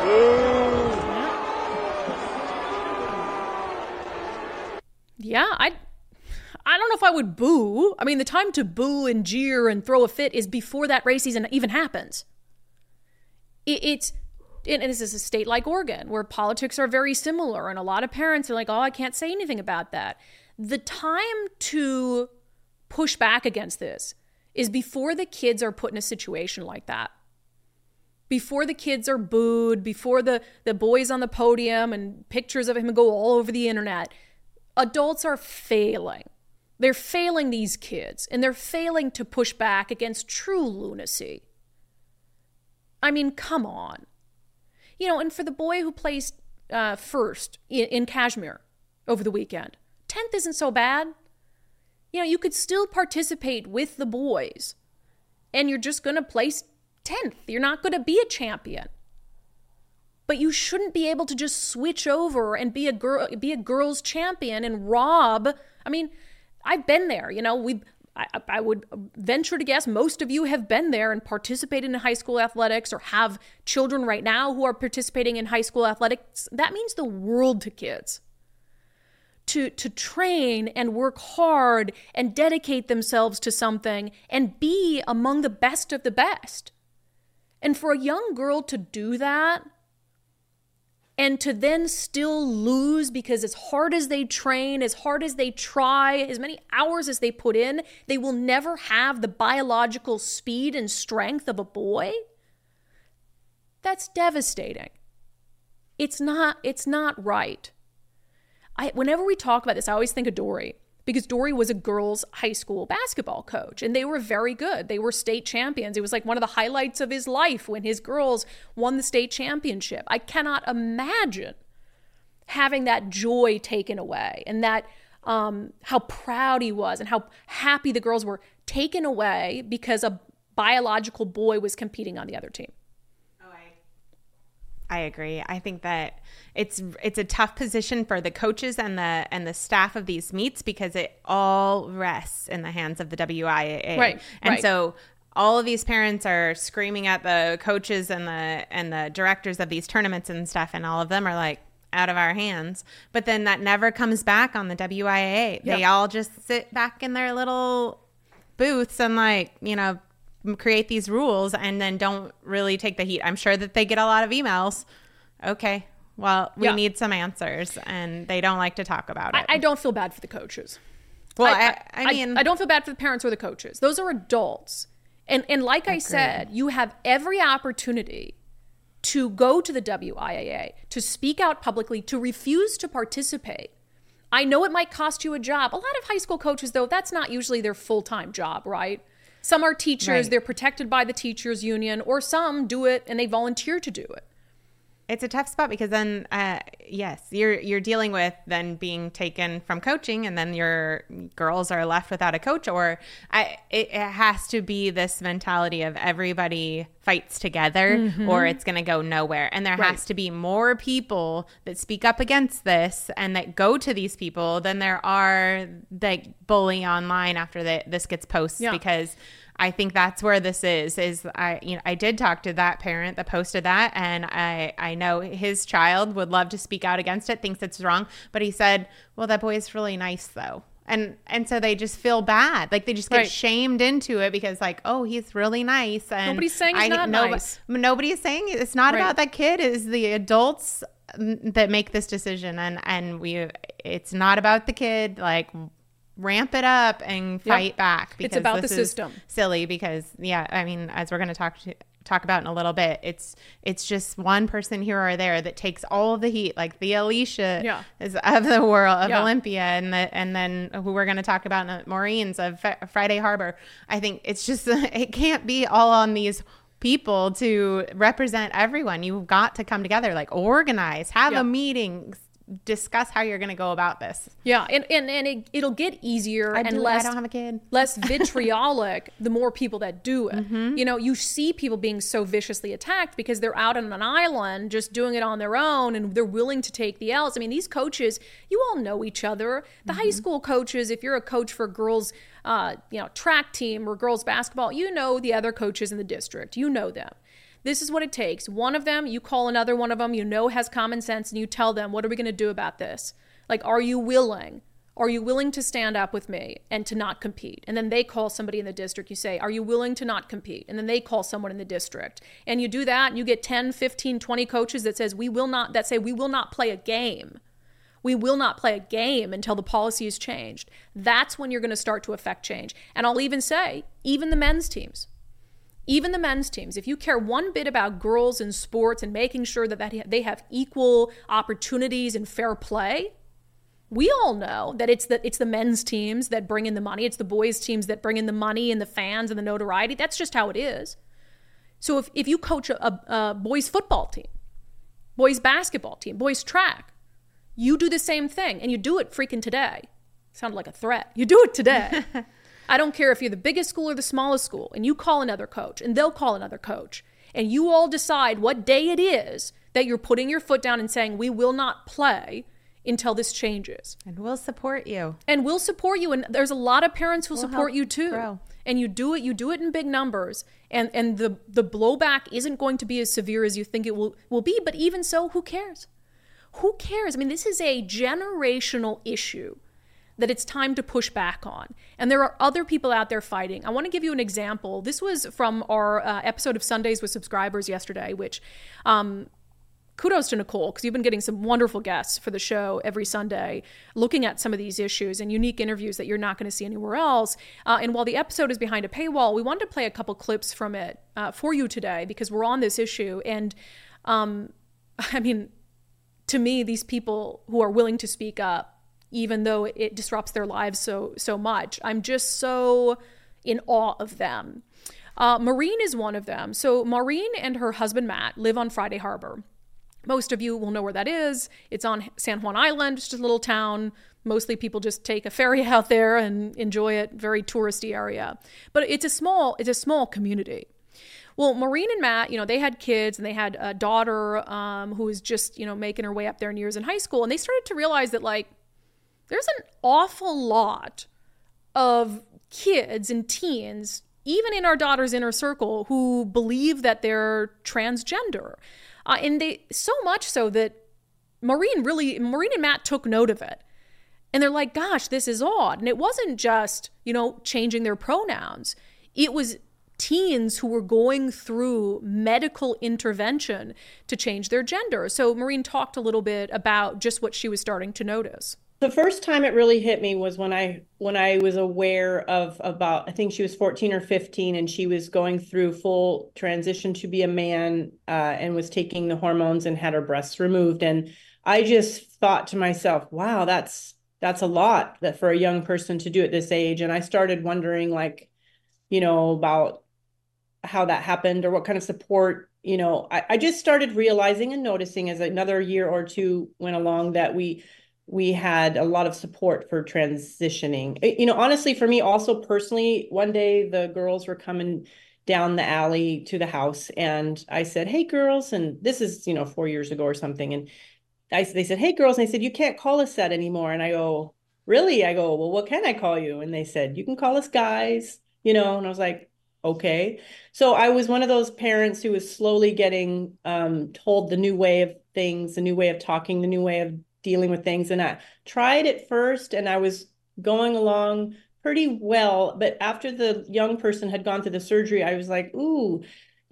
Yeah, I don't know if I would boo. I mean, the time to boo and jeer and throw a fit is before that race season even happens. And this is a state like Oregon, where politics are very similar, and a lot of parents are like, oh, I can't say anything about that. The time to push back against this is before the kids are put in a situation like that. Before the kids are booed, before the boy's on the podium and pictures of him go all over the internet. Adults are failing. They're failing these kids, and they're failing to push back against true lunacy. I mean, come on. You know, and for the boy who placed first in Kashmir over the weekend, 10th isn't so bad. You know, you could still participate with the boys, and you're just going to place 10th. You're not going to be a champion. But you shouldn't be able to just switch over and be a girls champion and rob. I mean, I've been there. You know, I would venture to guess most of you have been there and participated in high school athletics or have children right now who are participating in high school athletics. That means the world to kids. To train and work hard and dedicate themselves to something and be among the best of the best. And for a young girl to do that and to then still lose because as hard as they train, as hard as they try, as many hours as they put in, they will never have the biological speed and strength of a boy. That's devastating. It's not right. Whenever we talk about this, I always think of Dory, because Dory was a girls' high school basketball coach, and they were very good. They were state champions. It was like one of the highlights of his life when his girls won the state championship. I cannot imagine having that joy taken away, and that how proud he was and how happy the girls were taken away because a biological boy was competing on the other team. I agree. I think that it's a tough position for the coaches and the staff of these meets because it all rests in the hands of the WIAA. Right. And so all of these parents are screaming at the coaches and the directors of these tournaments and stuff, and all of them are like, out of our hands. But then that never comes back on the WIAA. Yep. They all just sit back in their little booths and create these rules and then don't really take the heat. I'm sure that they get a lot of emails. Okay, well, we need some answers, and they don't like to talk about it. I don't feel bad for the coaches. Well, I mean, I don't feel bad for the parents or the coaches. Those are adults. And like I said, you have every opportunity to go to the WIAA, to speak out publicly, to refuse to participate. I know it might cost you a job. A lot of high school coaches, though, that's not usually their full-time job, right? Some are teachers, right. They're protected by the teachers union, or some do it and they volunteer to do it. It's a tough spot because then, yes, you're dealing with then being taken from coaching, and then your girls are left without a coach. Or it has to be this mentality of everybody fights together, or it's going to go nowhere. And there has to be more people that speak up against this and that go to these people than there are that bully online after this gets posted, because I think that's where this is I did talk to that parent that posted that, and I know his child would love to speak out against it, thinks it's wrong, but he said, well, that boy is really nice though. And so they just feel bad. Like they just get shamed into it because like, oh, he's really nice. And nobody's saying he's not nice. Nobody is saying it's not about that kid. It's the adults that make this decision. And it's not about the kid. Like, ramp it up and fight back. Because it's about the this system. Is silly because, I mean, as we're going to talk about in a little bit, it's just one person here or there that takes all of the heat, like the Alicia is of the world of Olympia, and then who we're going to talk about in the Maureen's of Friday Harbor. I think it's just it can't be all on these people to represent everyone. You've got to come together, like organize, have a meeting, discuss how you're going to go about this. Yeah, and it'll get easier and less. I don't have a kid. Less vitriolic the more people that do it. You know, you see people being so viciously attacked because they're out on an island just doing it on their own and they're willing to take the L's. I mean, these coaches, you all know each other. The high school coaches, if you're a coach for girls, track team or girls basketball, you know the other coaches in the district. You know them. This is what it takes. One of them, you call another one of them, you know has common sense, and you tell them, what are we going to do about this? Like, are you willing? Are you willing to stand up with me and to not compete? And then they call somebody in the district. You say, are you willing to not compete? And then they call someone in the district. And you do that, and you get 10, 15, 20 coaches that say, we will not play a game. We will not play a game until the policy is changed. That's when you're going to start to affect change. And I'll even say, even the men's teams, if you care one bit about girls in sports and making sure that they have equal opportunities and fair play, we all know that it's the men's teams that bring in the money. It's the boys' teams that bring in the money and the fans and the notoriety. That's just how it is. So if you coach a boys' football team, boys' basketball team, boys' track, you do the same thing, and you do it freaking today. Sounded like a threat. You do it today. I don't care if you're the biggest school or the smallest school, and you call another coach, and they'll call another coach, and you all decide what day it is that you're putting your foot down and saying, we will not play until this changes. And we'll support you. And there's a lot of parents who support you too. Grow. And you do it in big numbers. And the blowback isn't going to be as severe as you think it will be, but even so, who cares? Who cares? I mean, this is a generational issue that it's time to push back on. And there are other people out there fighting. I want to give you an example. This was from our episode of Sundays with Subscribers yesterday, which kudos to Nicole, because you've been getting some wonderful guests for the show every Sunday, looking at some of these issues and unique interviews that you're not going to see anywhere else. And while the episode is behind a paywall, we wanted to play a couple clips from it for you today, because we're on this issue. And I mean, to me, these people who are willing to speak up, even though it disrupts their lives so much, I'm just so in awe of them. Maureen is one of them. So Maureen and her husband, Matt, live on Friday Harbor. Most of you will know where that is. It's on San Juan Island, just a little town. Mostly people just take a ferry out there and enjoy it. Very touristy area. But it's a small community. Well, Maureen and Matt, they had kids, and they had a daughter who was just, making her way up there in years in high school. And they started to realize that, there's an awful lot of kids and teens, even in our daughter's inner circle, who believe that they're transgender. And they, so much so that Maureen and Matt took note of it. And they're like, gosh, this is odd. And it wasn't just, changing their pronouns. It was teens who were going through medical intervention to change their gender. So Maureen talked a little bit about just what she was starting to notice. The first time it really hit me was when I was aware of about, I think she was 14 or 15, and she was going through full transition to be a man and was taking the hormones and had her breasts removed. And I just thought to myself, wow, that's a lot that for a young person to do at this age. And I started wondering, about how that happened or what kind of support, I just started realizing and noticing as another year or two went along that we had a lot of support for transitioning. Honestly, for me also personally, one day the girls were coming down the alley to the house, and I said, hey girls, and this is, 4 years ago or something. And they said, hey girls, and I said, you can't call us that anymore. And I go, really? I go, well, what can I call you? And they said, you can call us guys, and I was like, okay. So I was one of those parents who was slowly getting told the new way of things, the new way of talking, the new way of dealing with things. And I tried it first, and I was going along pretty well. But after the young person had gone through the surgery, I was like, ooh,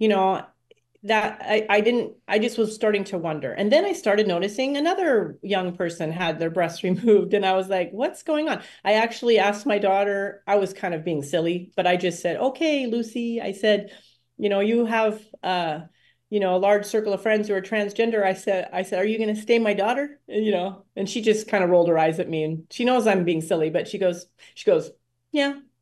that I just was starting to wonder. And then I started noticing another young person had their breasts removed. And I was like, what's going on? I actually asked my daughter, I was kind of being silly, but I just said, okay, Lucy, I said, you have, a large circle of friends who are transgender. I said, are you going to stay my daughter? And she just kind of rolled her eyes at me, and she knows I'm being silly, but she goes, yeah,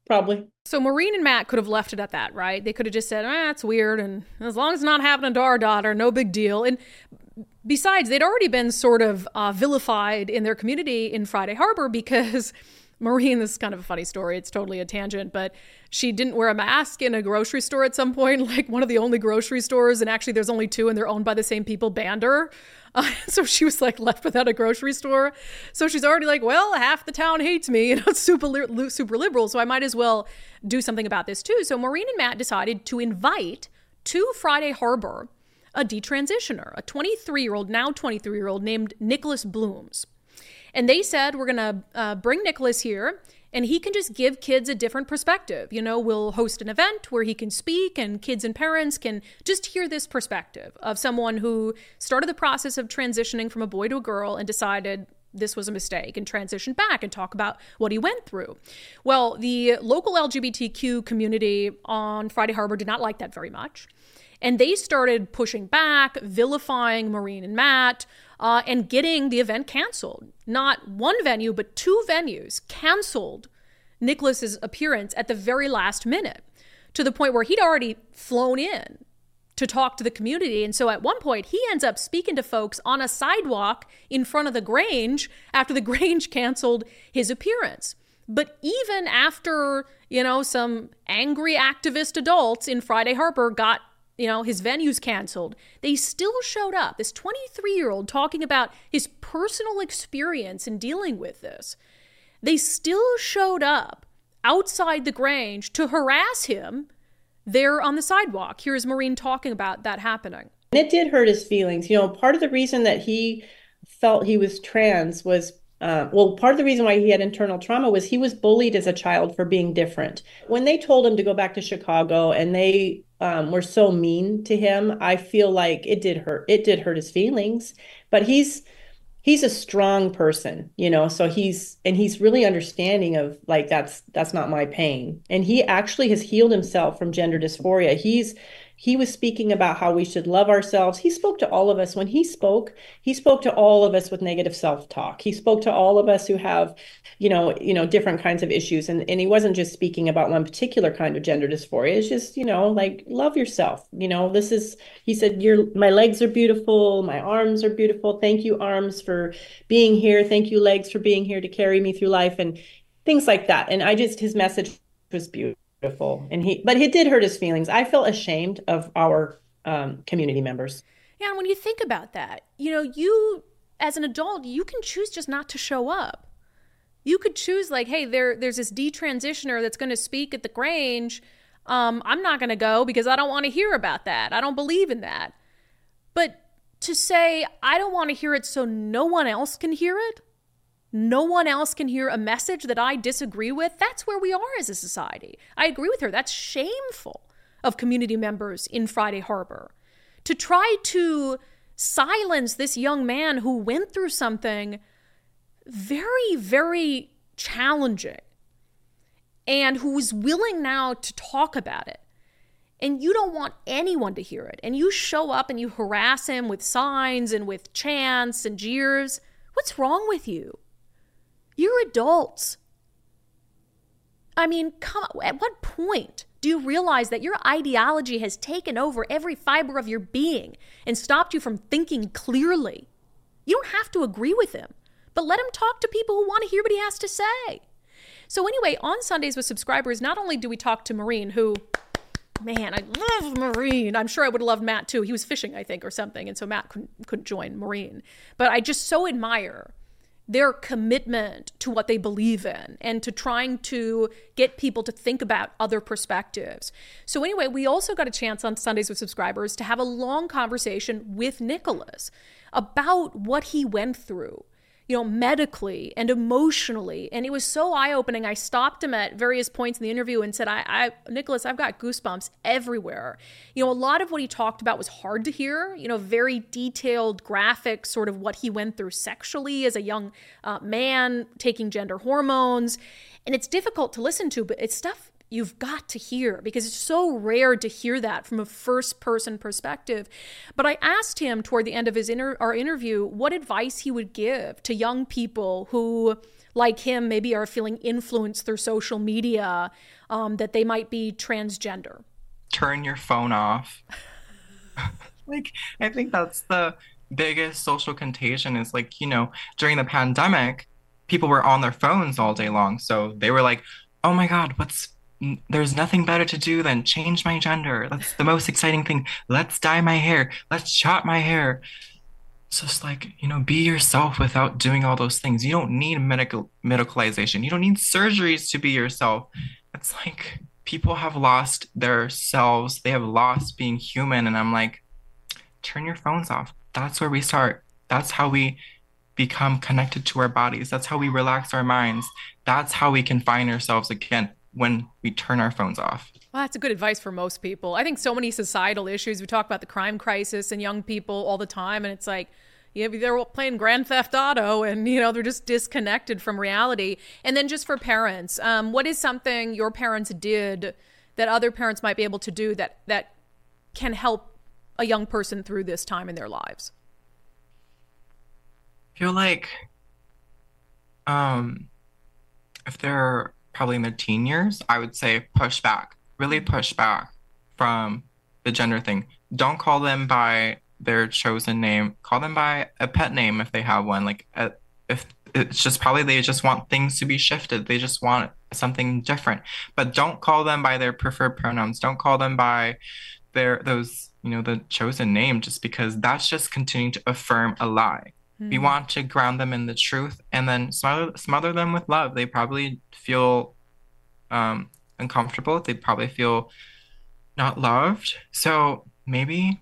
Probably. So Maureen and Matt could have left it at that, right? They could have just said, it's weird. And as long as it's not happening to our daughter, no big deal. And besides, they'd already been sort of vilified in their community in Friday Harbor because Maureen, this is kind of a funny story. It's totally a tangent, but she didn't wear a mask in a grocery store at some point, like one of the only grocery stores. And actually there's only two and they're owned by the same people, banned her. So she was like left without a grocery store. So she's already like, well, half the town hates me. It's super liberal. So I might as well do something about this too. So Maureen and Matt decided to invite to Friday Harbor a detransitioner, a 23-year-old, now 23-year-old named Nicholas Blooms. And they said, we're going to bring Nicholas here and he can just give kids a different perspective. We'll host an event where he can speak and kids and parents can just hear this perspective of someone who started the process of transitioning from a boy to a girl and decided this was a mistake and transitioned back and talk about what he went through. Well, the local LGBTQ community on Friday Harbor did not like that very much. And they started pushing back, vilifying Maureen and Matt, and getting the event canceled. Not one venue, but two venues canceled Nicholas's appearance at the very last minute, to the point where he'd already flown in to talk to the community. And so at one point, he ends up speaking to folks on a sidewalk in front of the Grange after the Grange canceled his appearance. But even after, some angry activist adults in Friday Harbor got his venues canceled, they still showed up. This 23-year-old talking about his personal experience in dealing with this. They still showed up outside the Grange to harass him there on the sidewalk. Here's Maureen talking about that happening. And it did hurt his feelings. Part of the reason that he felt he was trans was part of the reason why he had internal trauma was he was bullied as a child for being different. When they told him to go back to Chicago and they were so mean to him, I feel like it did hurt his feelings. But he's a strong person, so he's really understanding of like, that's not my pain. And he actually has healed himself from gender dysphoria. He was speaking about how we should love ourselves. He spoke to all of us. When he spoke to all of us with negative self-talk. He spoke to all of us who have, different kinds of issues. And he wasn't just speaking about one particular kind of gender dysphoria. It's just, like, love yourself. He said, my legs are beautiful. My arms are beautiful. Thank you, arms, for being here. Thank you, legs, for being here to carry me through life and things like that. And his message was beautiful. But it did hurt his feelings. I felt ashamed of our community members. Yeah, and when you think about that, you as an adult, you can choose just not to show up. You could choose like, hey, there's this detransitioner that's going to speak at the Grange. I'm not going to go because I don't want to hear about that. I don't believe in that. But to say, I don't want to hear it so no one else can hear it, no one else can hear a message that I disagree with, that's where we are as a society. I agree with her. That's shameful of community members in Friday Harbor. To try to silence this young man who went through something very, very challenging and who is willing now to talk about it. And you don't want anyone to hear it. And you show up and you harass him with signs and with chants and jeers. What's wrong with you? You're adults. I mean, come on. At what point do you realize that your ideology has taken over every fiber of your being and stopped you from thinking clearly? You don't have to agree with him, but let him talk to people who want to hear what he has to say. So anyway, on Sundays with Subscribers, not only do we talk to Maureen, who, man, I love Maureen. I'm sure I would have loved Matt too. He was fishing, I think, or something, and so Matt couldn't join Maureen. But I just so admire their commitment to what they believe in and to trying to get people to think about other perspectives. So anyway, we also got a chance on Sundays with Subscribers to have a long conversation with Nicholas about what he went through, medically and emotionally. And it was so eye-opening. I stopped him at various points in the interview and said, Nicholas, I've got goosebumps everywhere. A lot of what he talked about was hard to hear, very detailed, graphic, sort of what he went through sexually as a young man, taking gender hormones. And it's difficult to listen to, but it's stuff you've got to hear because it's so rare to hear that from a first-person perspective. But I asked him toward the end of our interview what advice he would give to young people who, like him, maybe are feeling influenced through social media that they might be transgender? Turn your phone off. Like, I think that's the biggest social contagion is like, during the pandemic, people were on their phones all day long. So they were like, oh my God, there's nothing better to do than change my gender. That's the most exciting thing. Let's dye my hair. Let's chop my hair. So it's like, be yourself without doing all those things. You don't need medicalization. You don't need surgeries to be yourself. It's like people have lost their selves. They have lost being human. And I'm like, turn your phones off. That's where we start. That's how we become connected to our bodies. That's how we relax our minds. That's how we can find ourselves again when we turn our phones off. Well, that's a good advice for most people. I think so many societal issues. We talk about the crime crisis and young people all the time. And it's like, they're playing Grand Theft Auto and, they're just disconnected from reality. And then just for parents, what is something your parents did that other parents might be able to do that can help a young person through this time in their lives? I feel like if they're probably in their teen years, I would say push back, really push back from the gender thing. Don't call them by their chosen name. Call them by a pet name if they have one. Like if it's just probably they just want things to be shifted. They just want something different. But don't call them by their preferred pronouns. Don't call them by the chosen name, just because that's just continuing to affirm a lie. We want to ground them in the truth and then smother them with love. They probably feel uncomfortable. They probably feel not loved. So maybe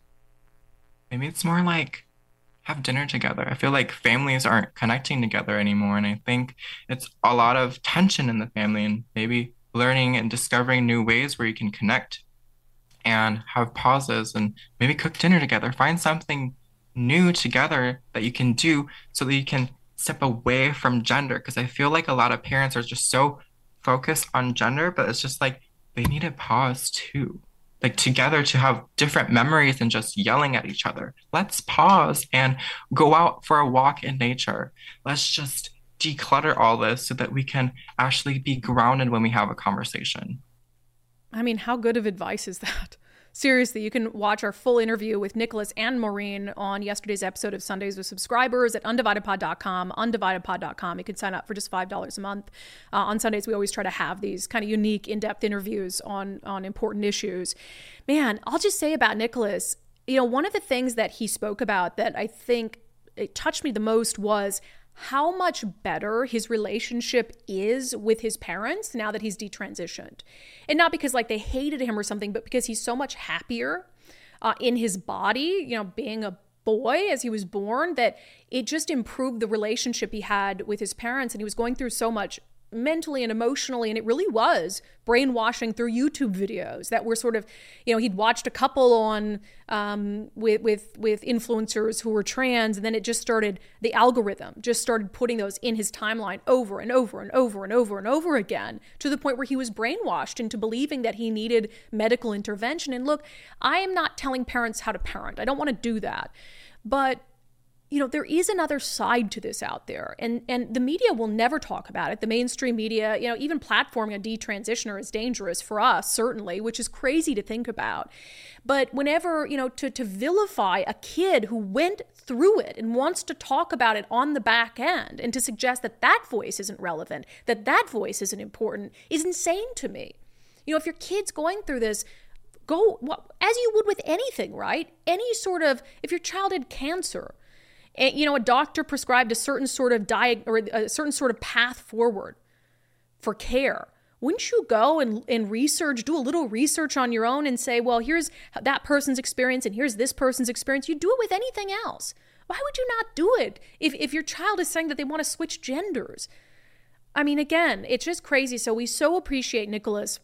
it's more like have dinner together. I feel like families aren't connecting together anymore. And I think it's a lot of tension in the family, and maybe learning and discovering new ways where you can connect and have pauses and maybe cook dinner together. Find something new together that you can do so that you can step away from gender. Because I feel like a lot of parents are just so focused on gender, but it's just like they need a pause too. Like together to have different memories than just yelling at each other. Let's pause and go out for a walk in nature. Let's just declutter all this so that we can actually be grounded when we have a conversation. I mean, how good of advice is that? Seriously, you can watch our full interview with Nicholas and Maureen on yesterday's episode of Sundays with Subscribers at undividedpod.com, undividedpod.com. You can sign up for just $5 a month. On Sundays, we always try to have these kind of unique, in-depth interviews on important issues. Man, I'll just say about Nicholas, one of the things that he spoke about that I think it touched me the most was how much better his relationship is with his parents now that he's detransitioned. And not because like they hated him or something, but because he's so much happier in his body, being a boy as he was born, that it just improved the relationship he had with his parents. And he was going through so much mentally and emotionally, and it really was brainwashing through YouTube videos that were sort of, he'd watched a couple on with influencers who were trans, and then it just started, the algorithm just started putting those in his timeline over and over and over and over and over again, to the point where he was brainwashed into believing that he needed medical intervention. And look, I am not telling parents how to parent. I don't want to do that. But there is another side to this out there, and the media will never talk about it. The mainstream media, even platforming a detransitioner is dangerous for us, certainly, which is crazy to think about. But whenever, to vilify a kid who went through it and wants to talk about it on the back end, and to suggest that voice isn't relevant, that voice isn't important, is insane to me. If your kid's going through this, go, as you would with anything, right? Any sort of, if your child had cancer, and, a doctor prescribed a certain sort of diet or a certain sort of path forward for care, wouldn't you go and research, do a little research on your own and say, well, here's that person's experience and here's this person's experience? You do it with anything else. Why would you not do it if your child is saying that they want to switch genders? I mean, again, it's just crazy. So we so appreciate Nicholas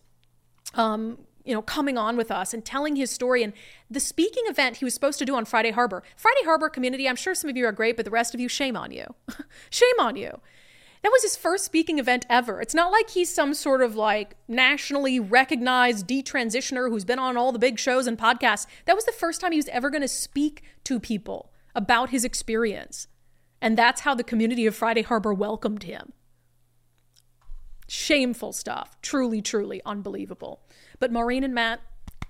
coming on with us and telling his story, and the speaking event he was supposed to do on Friday Harbor. Friday Harbor community, I'm sure some of you are great, but the rest of you, shame on you. Shame on you. That was his first speaking event ever. It's not like he's some sort of like nationally recognized detransitioner who's been on all the big shows and podcasts. That was the first time he was ever going to speak to people about his experience. And that's how the community of Friday Harbor welcomed him. Shameful stuff. Truly, truly unbelievable. But Maureen and Matt,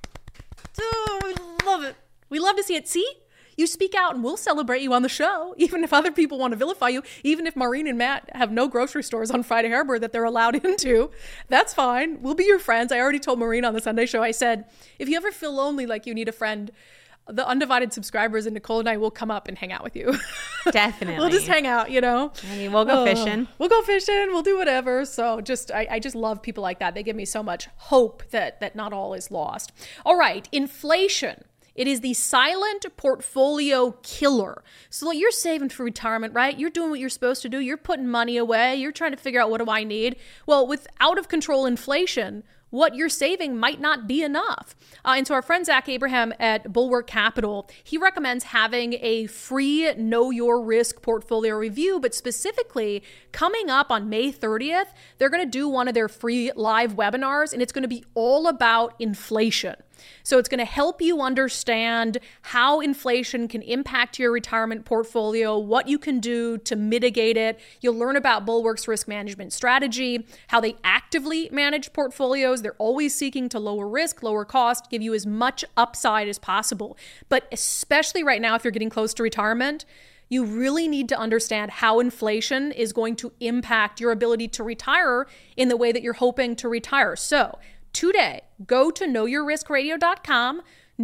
oh, we love it. We love to see it. See? You speak out and we'll celebrate you on the show, even if other people want to vilify you, even if Maureen and Matt have no grocery stores on Friday Harbor that they're allowed into. That's fine. We'll be your friends. I already told Maureen on the Sunday show, I said, if you ever feel lonely like you need a friend, the Undivided subscribers and Nicole and I will come up and hang out with you. Definitely. We'll just hang out, you know. I mean, we'll go fishing. We'll go fishing. We'll do whatever. So I just love people like that. They give me so much hope that not all is lost. All right. Inflation. It is the silent portfolio killer. So you're saving for retirement, right? You're doing what you're supposed to do. You're putting money away. You're trying to figure out, what do I need? Well, with out of control inflation, what you're saving might not be enough. And so our friend Zach Abraham at Bulwark Capital, he recommends having a free Know Your Risk portfolio review, but specifically coming up on May 30th, they're going to do one of their free live webinars, and it's going to be all about inflation. So it's going to help you understand how inflation can impact your retirement portfolio, what you can do to mitigate it. You'll learn about Bulwark's risk management strategy, how they actively manage portfolios. They're always seeking to lower risk, lower cost, give you as much upside as possible. But especially right now, if you're getting close to retirement, you really need to understand how inflation is going to impact your ability to retire in the way that you're hoping to retire. So today, go to knowyourriskradio.com,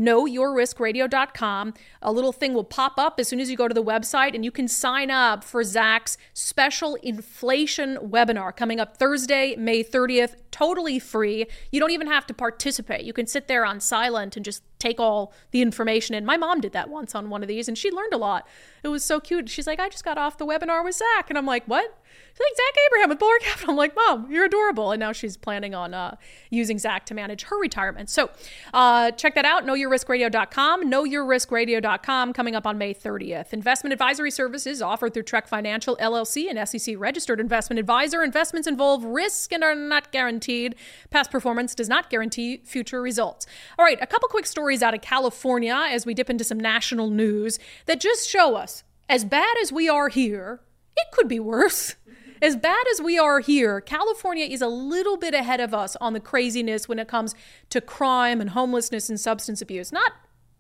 knowyourriskradio.com. A little thing will pop up as soon as you go to the website, and you can sign up for Zach's special inflation webinar coming up Thursday, May 30th, totally free. You don't even have to participate. You can sit there on silent and just take all the information in. My mom did that once on one of these, and she learned a lot. It was so cute. She's like, I just got off the webinar with Zach. And I'm like, what? She's like, Zach Abraham with Bulwark Capital. I'm like, Mom, you're adorable. And now she's planning on using Zach to manage her retirement. So check that out, knowyourriskradio.com, knowyourriskradio.com, coming up on May 30th. Investment advisory services offered through Trek Financial, LLC, an SEC-registered investment advisor. Investments involve risk and are not guaranteed. Past performance does not guarantee future results. All right, a couple quick stories out of California as we dip into some national news that just show us, as bad as we are here, it could be worse. As bad as we are here, California is a little bit ahead of us on the craziness when it comes to crime and homelessness and substance abuse. Not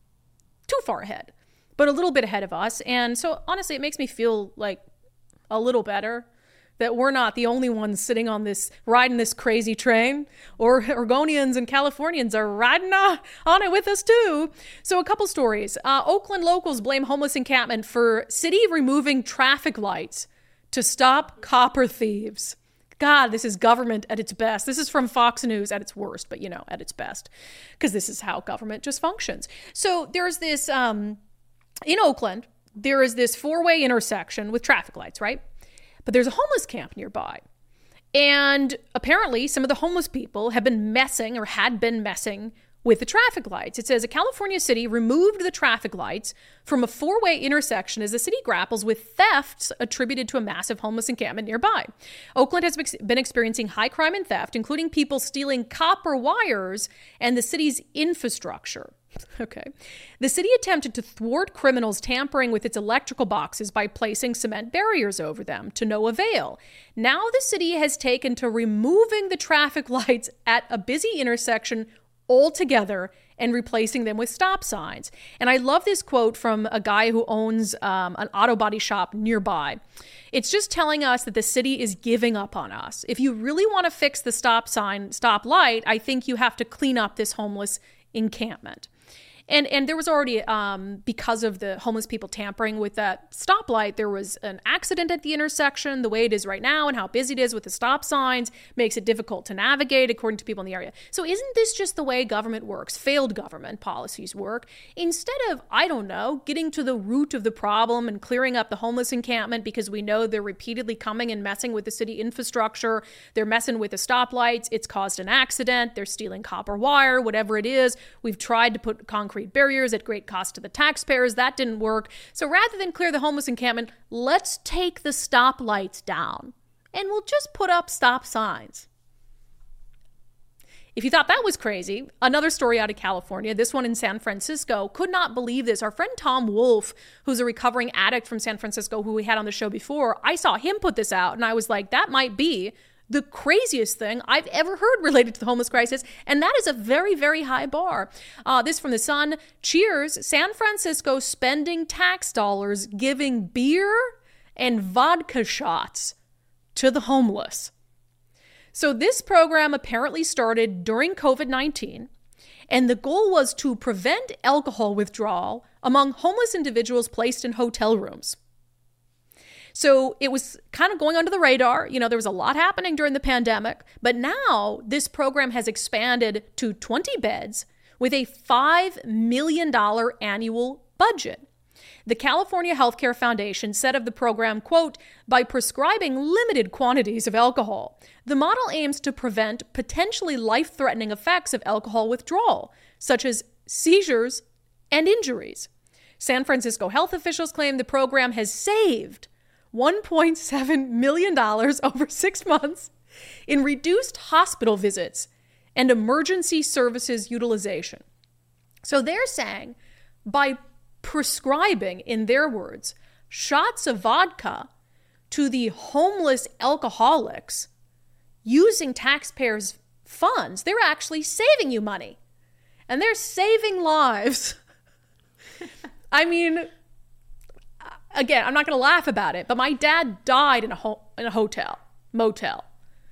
too far ahead, but a little bit ahead of us. And so honestly, it makes me feel like a little better that we're not the only ones sitting on this, riding this crazy train. Oregonians and Californians are riding on it with us too. So a couple stories. Oakland locals blame homeless encampment for city removing traffic lights to stop copper thieves. God, this is government at its best. This is from Fox News at its worst, but at its best, because this is how government just functions. So there's this, in Oakland, there is this 4-way intersection with traffic lights, right? But there's a homeless camp nearby. And apparently some of the homeless people have been messing or had been messing with the traffic lights. It says a California city removed the traffic lights from a 4-way intersection as the city grapples with thefts attributed to a massive homeless encampment nearby. Oakland has been experiencing high crime and theft, including people stealing copper wires and the city's infrastructure. Okay. The city attempted to thwart criminals tampering with its electrical boxes by placing cement barriers over them, to no avail. Now the city has taken to removing the traffic lights at a busy intersection altogether and replacing them with stop signs. And I love this quote from a guy who owns an auto body shop nearby. It's just telling us that the city is giving up on us. If you really want to fix the stop light, I think you have to clean up this homeless encampment. And there was already, because of the homeless people tampering with that stoplight, there was an accident at the intersection. The way it is right now and how busy it is with the stop signs makes it difficult to navigate, according to people in the area. So isn't this just the way government works, failed government policies work? Instead of, getting to the root of the problem and clearing up the homeless encampment because we know they're repeatedly coming and messing with the city infrastructure, they're messing with the stoplights, it's caused an accident, they're stealing copper wire, whatever it is. We've tried to put concrete barriers at great cost to the taxpayers. That didn't work. So rather than clear the homeless encampment, let's take the stoplights down and we'll just put up stop signs. If you thought that was crazy, another story out of California, this one in San Francisco, could not believe this. Our friend Tom Wolf, who's a recovering addict from San Francisco, who we had on the show before, I saw him put this out and I was like, that might be the craziest thing I've ever heard related to the homeless crisis, and that is a very, very high bar. This from The Sun. Cheers, San Francisco spending tax dollars giving beer and vodka shots to the homeless. So this program apparently started during COVID-19, and the goal was to prevent alcohol withdrawal among homeless individuals placed in hotel rooms. So it was kind of going under the radar. You know, there was a lot happening during the pandemic, but now this program has expanded to 20 beds with a $5 million annual budget. The California Healthcare Foundation said of the program, quote, by prescribing limited quantities of alcohol, the model aims to prevent potentially life-threatening effects of alcohol withdrawal, such as seizures and injuries. San Francisco health officials claim the program has saved $1.7 million over 6 months in reduced hospital visits and emergency services utilization. So they're saying by prescribing, in their words, shots of vodka to the homeless alcoholics using taxpayers' funds, they're actually saving you money. And they're saving lives. I mean, again, I'm not going to laugh about it, but my dad died in a motel.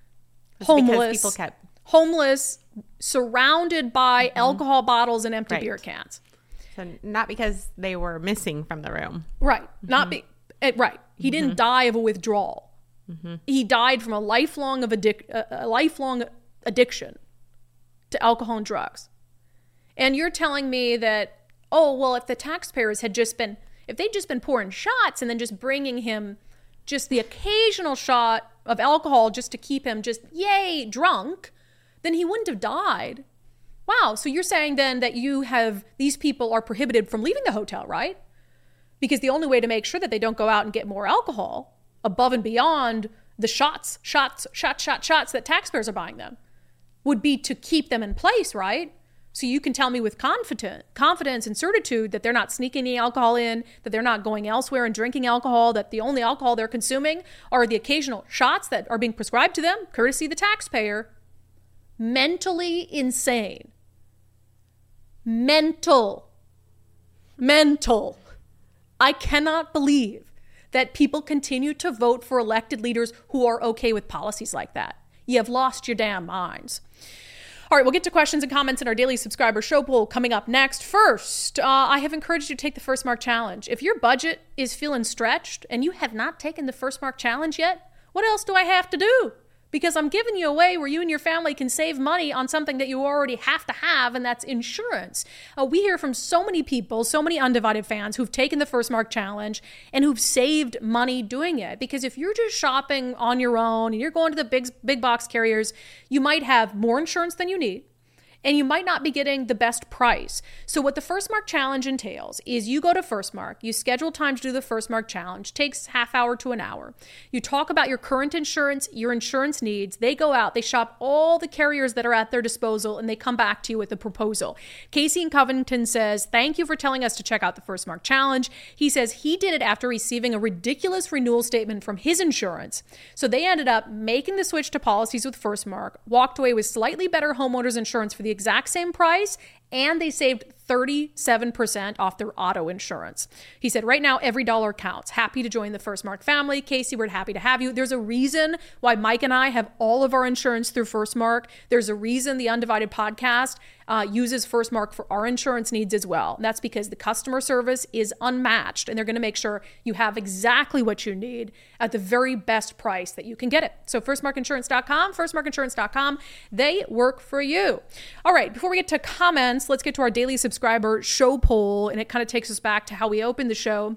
Homeless, surrounded by alcohol bottles and empty beer cans. So not because they were missing from the room. Right. Right. He didn't die of a withdrawal. He died from a lifelong addiction to alcohol and drugs. And you're telling me that, oh, well, if the taxpayers had if they'd just been pouring shots and then just bringing him just the occasional shot of alcohol just to keep him just, yay, drunk, then he wouldn't have died. Wow, so you're saying then that these people are prohibited from leaving the hotel, right? Because the only way to make sure that they don't go out and get more alcohol above and beyond the shots that taxpayers are buying them would be to keep them in place, right? So you can tell me with confidence and certitude that they're not sneaking any alcohol in, that they're not going elsewhere and drinking alcohol, that the only alcohol they're consuming are the occasional shots that are being prescribed to them, courtesy the taxpayer. Mentally insane. Mental. I cannot believe that people continue to vote for elected leaders who are okay with policies like that. You have lost your damn minds. All right, we'll get to questions and comments in our daily subscriber show poll coming up next. First, I have encouraged you to take the First Mark Challenge. If your budget is feeling stretched and you have not taken the First Mark Challenge yet, what else do I have to do? Because I'm giving you a way where you and your family can save money on something that you already have to have, and that's insurance. We hear from so many people, so many Undivided fans who've taken the First Mark Challenge and who've saved money doing it. Because if you're just shopping on your own and you're going to the big box carriers, you might have more insurance than you need, and you might not be getting the best price. So what the First Mark Challenge entails is you go to First Mark, you schedule time to do the First Mark Challenge, takes half hour to an hour. You talk about your current insurance, your insurance needs. They go out, they shop all the carriers that are at their disposal, and they come back to you with a proposal. Casey in Covington says, thank you for telling us to check out the First Mark Challenge. He says he did it after receiving a ridiculous renewal statement from his insurance. So they ended up making the switch to policies with First Mark, walked away with slightly better homeowners insurance for the exact same price, and they saved 37% off their auto insurance. He said, right now, every dollar counts. Happy to join the First Mark family. Casey, we're happy to have you. There's a reason why Mike and I have all of our insurance through First Mark. There's a reason the Undivided podcast uses First Mark for our insurance needs as well. And that's because the customer service is unmatched, and they're going to make sure you have exactly what you need at the very best price that you can get it. So firstmarkinsurance.com, they work for you. All right, before we get to comments, let's get to our daily subscriber show poll, and it kind of takes us back to how we opened the show.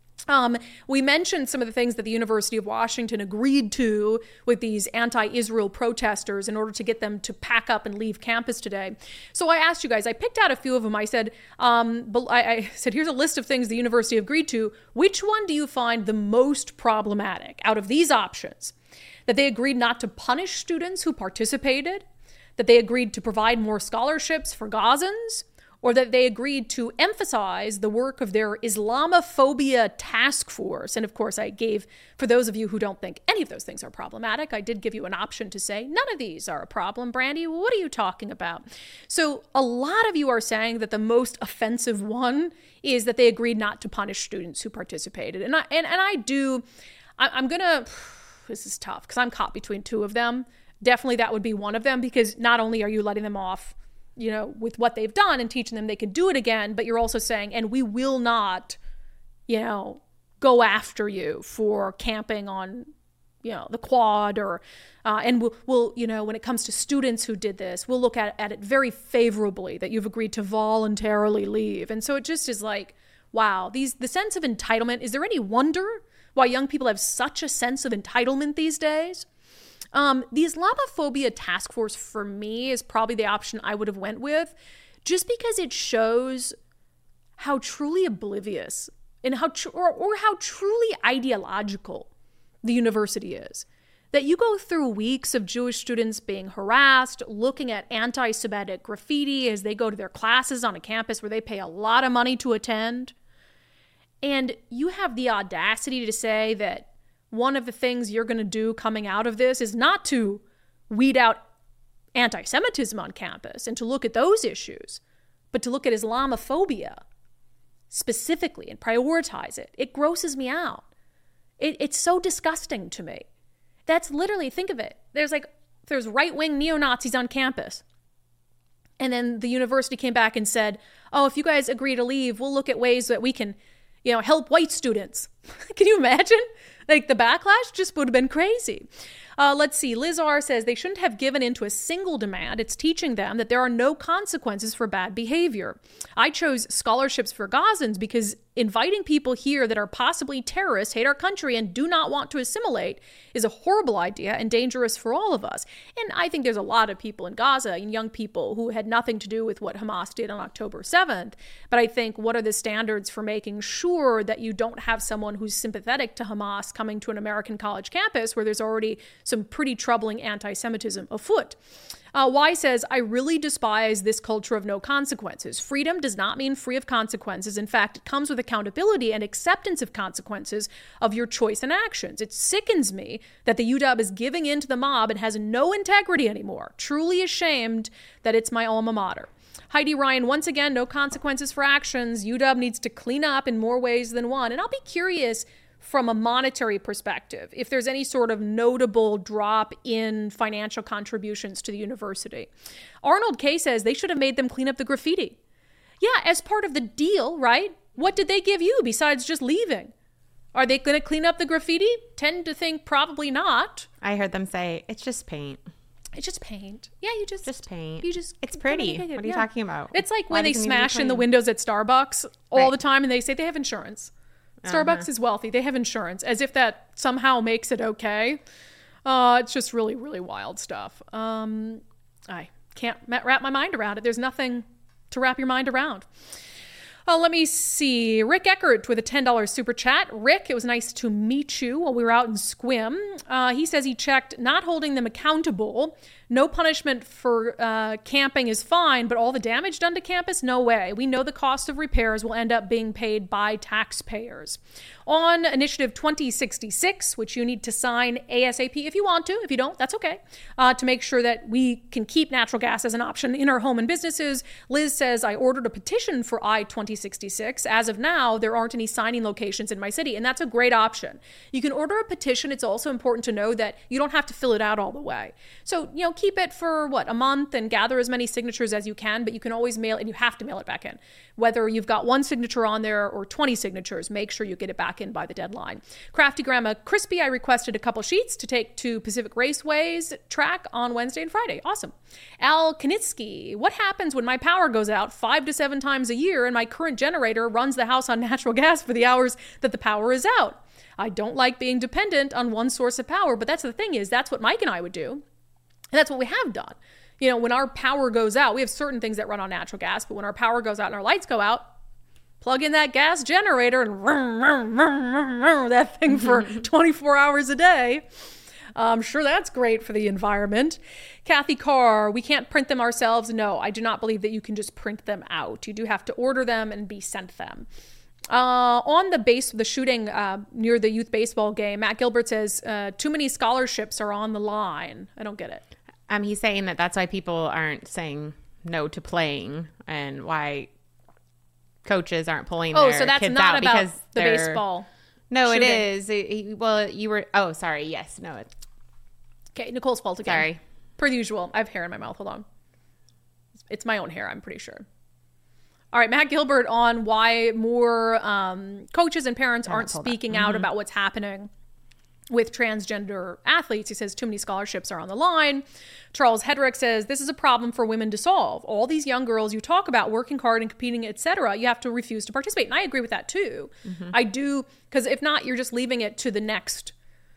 We mentioned some of the things that the University of Washington agreed to with these anti-Israel protesters in order to get them to pack up and leave campus today. So I asked you guys, I picked out a few of them. I said, here's a list of things the university agreed to. Which one do you find the most problematic out of these options? That they agreed not to punish students who participated, that they agreed to provide more scholarships for Gazans, or that they agreed to emphasize the work of their Islamophobia task force. And of course, I gave, for those of you who don't think any of those things are problematic, I did give you an option to say, none of these are a problem, Brandy. What are you talking about? So a lot of you are saying that the most offensive one is that they agreed not to punish students who participated. And I'm going to, this is tough because I'm caught between two of them. Definitely that would be one of them, because not only are you letting them off, with what they've done and teaching them they can do it again, but you're also saying, and we will not, go after you for camping on, the quad, or, and we'll, when it comes to students who did this, we'll look at it very favorably that you've agreed to voluntarily leave. And so it just is like, wow, the sense of entitlement, is there any wonder why young people have such a sense of entitlement these days? The Islamophobia task force for me is probably the option I would have went with, just because it shows how truly oblivious and how truly ideological the university is. That you go through weeks of Jewish students being harassed, looking at anti-Semitic graffiti as they go to their classes on a campus where they pay a lot of money to attend. And you have the audacity to say that one of the things you're going to do coming out of this is not to weed out anti-Semitism on campus and to look at those issues, but to look at Islamophobia specifically and prioritize it. It grosses me out. It's so disgusting to me. That's literally, think of it. There's right-wing neo-Nazis on campus. And then the university came back and said, oh, if you guys agree to leave, we'll look at ways that we can, help white students. Can you imagine? The backlash just would have been crazy. Let's see. Liz R. says they shouldn't have given in to a single demand. It's teaching them that there are no consequences for bad behavior. I chose scholarships for Gazans because inviting people here that are possibly terrorists, hate our country, and do not want to assimilate is a horrible idea and dangerous for all of us. And I think there's a lot of people in Gaza and young people who had nothing to do with what Hamas did on October 7th. But I think, what are the standards for making sure that you don't have someone who's sympathetic to Hamas coming to an American college campus where there's already some pretty troubling anti-Semitism afoot? Y says, I really despise this culture of no consequences. Freedom does not mean free of consequences. In fact, it comes with accountability and acceptance of consequences of your choice and actions. It sickens me that the UW is giving in to the mob and has no integrity anymore. Truly ashamed that it's my alma mater. Heidi Ryan, once again, no consequences for actions. UW needs to clean up in more ways than one. And I'll be curious, from a monetary perspective, if there's any sort of notable drop in financial contributions to the university. Arnold K. says they should have made them clean up the graffiti. Yeah, as part of the deal, right? What did they give you besides just leaving? Are they going to clean up the graffiti? Tend to think probably not. I heard them say, it's just paint. It's just paint. Yeah, just paint. It's pretty. What are you talking about? It's like when they smash in the windows at Starbucks all the time and they say they have insurance. Starbucks is wealthy. They have insurance, as if that somehow makes it okay. It's just really, really wild stuff. I can't wrap my mind around it. There's nothing to wrap your mind around. Let me see. Rick Eckert with a $10 super chat. Rick, it was nice to meet you while we were out in Squim. He says he checked not holding them accountable. No punishment for camping is fine, but all the damage done to campus? No way. We know the cost of repairs will end up being paid by taxpayers. On Initiative 2066, which you need to sign ASAP if you want to. If you don't, that's okay. To make sure that we can keep natural gas as an option in our home and businesses. Liz says, I ordered a petition for I-2066. As of now, there aren't any signing locations in my city, and that's a great option. You can order a petition. It's also important to know that you don't have to fill it out all the way. So, keep it for a month and gather as many signatures as you can, but you can always mail it, and you have to mail it back in. Whether you've got one signature on there or 20 signatures, make sure you get it back in by the deadline. Crafty Grandma Crispy, I requested a couple sheets to take to Pacific Raceways track on Wednesday and Friday. Awesome. Al Kanitsky, what happens when my power goes out 5 to 7 times a year and my current generator runs the house on natural gas for the hours that the power is out? I don't like being dependent on one source of power, but that's the thing is, that's what Mike and I would do. And that's what we have done. When our power goes out, we have certain things that run on natural gas, but when our power goes out and our lights go out, plug in that gas generator and that thing for 24 hours a day. I'm sure that's great for the environment. Kathy Carr, we can't print them ourselves. No, I do not believe that you can just print them out. You do have to order them and be sent them. On the shooting near the youth baseball game, Matt Gilbert says too many scholarships are on the line. I don't get it. He's saying that that's why people aren't saying no to playing and why coaches aren't pulling their kids out. Oh, so that's not about the baseball. No, shooting. It is. Well, you were. Oh, sorry. Yes. No. Okay, Nicole's fault again. Sorry. Per usual. I have hair in my mouth. Hold on. It's my own hair, I'm pretty sure. All right, Matt Gilbert on why more coaches and parents aren't speaking out about what's happening with transgender athletes. He says too many scholarships are on the line. Charles Hedrick says this is a problem for women to solve. All these young girls you talk about working hard and competing, etc., you have to refuse to participate. And I agree with that too. I do, because if not, you're just leaving it to the next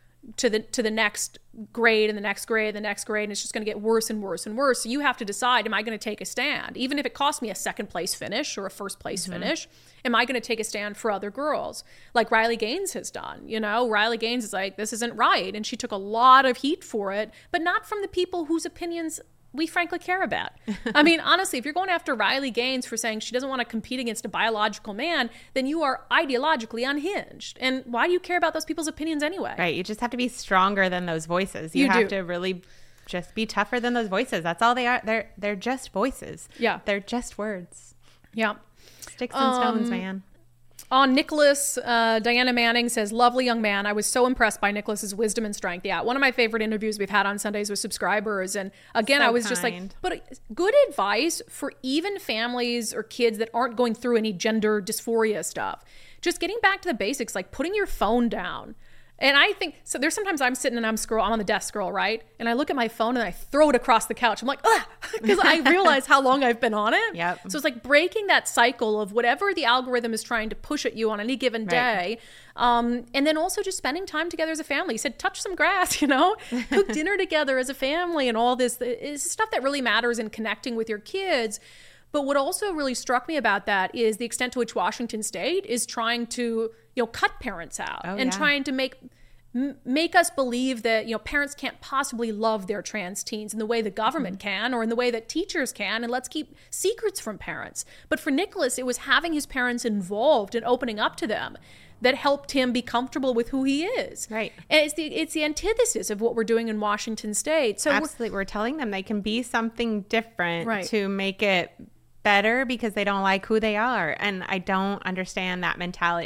next grade and the next grade and the next grade, and it's just going to get worse and worse and worse. So you have to decide, am I going to take a stand? Even if it costs me a second place finish or a first place finish, am I going to take a stand for other girls? Like Riley Gaines has done. Riley Gaines is like, this isn't right. And she took a lot of heat for it, but not from the people whose opinions we frankly care about. I mean, honestly, if you're going after Riley Gaines for saying she doesn't want to compete against a biological man, then you are ideologically unhinged. And why do you care about those people's opinions anyway? Right. You just have to be stronger than those voices. You have to really just be tougher than those voices. That's all they are. They're just voices. Yeah. They're just words. Yeah. Sticks and stones, man. On Nicholas, Diana Manning says, lovely young man. I was so impressed by Nicholas's wisdom and strength. Yeah, one of my favorite interviews we've had on Sundays with subscribers. And again, I was just like, but good advice for even families or kids that aren't going through any gender dysphoria stuff. Just getting back to the basics, like putting your phone down. And I think, so there's sometimes I'm sitting and I'm on the desk scroll, right? And I look at my phone and I throw it across the couch. I'm like, ugh, because I realize how long I've been on it. Yep. So it's like breaking that cycle of whatever the algorithm is trying to push at you on any given day. And then also just spending time together as a family. He said, touch some grass, cook dinner together as a family and all this is stuff that really matters in connecting with your kids. But what also really struck me about that is the extent to which Washington State is trying to, cut parents out trying to make us believe that, parents can't possibly love their trans teens in the way the government can or in the way that teachers can. And let's keep secrets from parents. But for Nicholas, it was having his parents involved and opening up to them that helped him be comfortable with who he is. Right. And it's the antithesis of what we're doing in Washington State. So absolutely. We're telling them they can be something different to make it better because they don't like who they are. And I don't understand that mentality.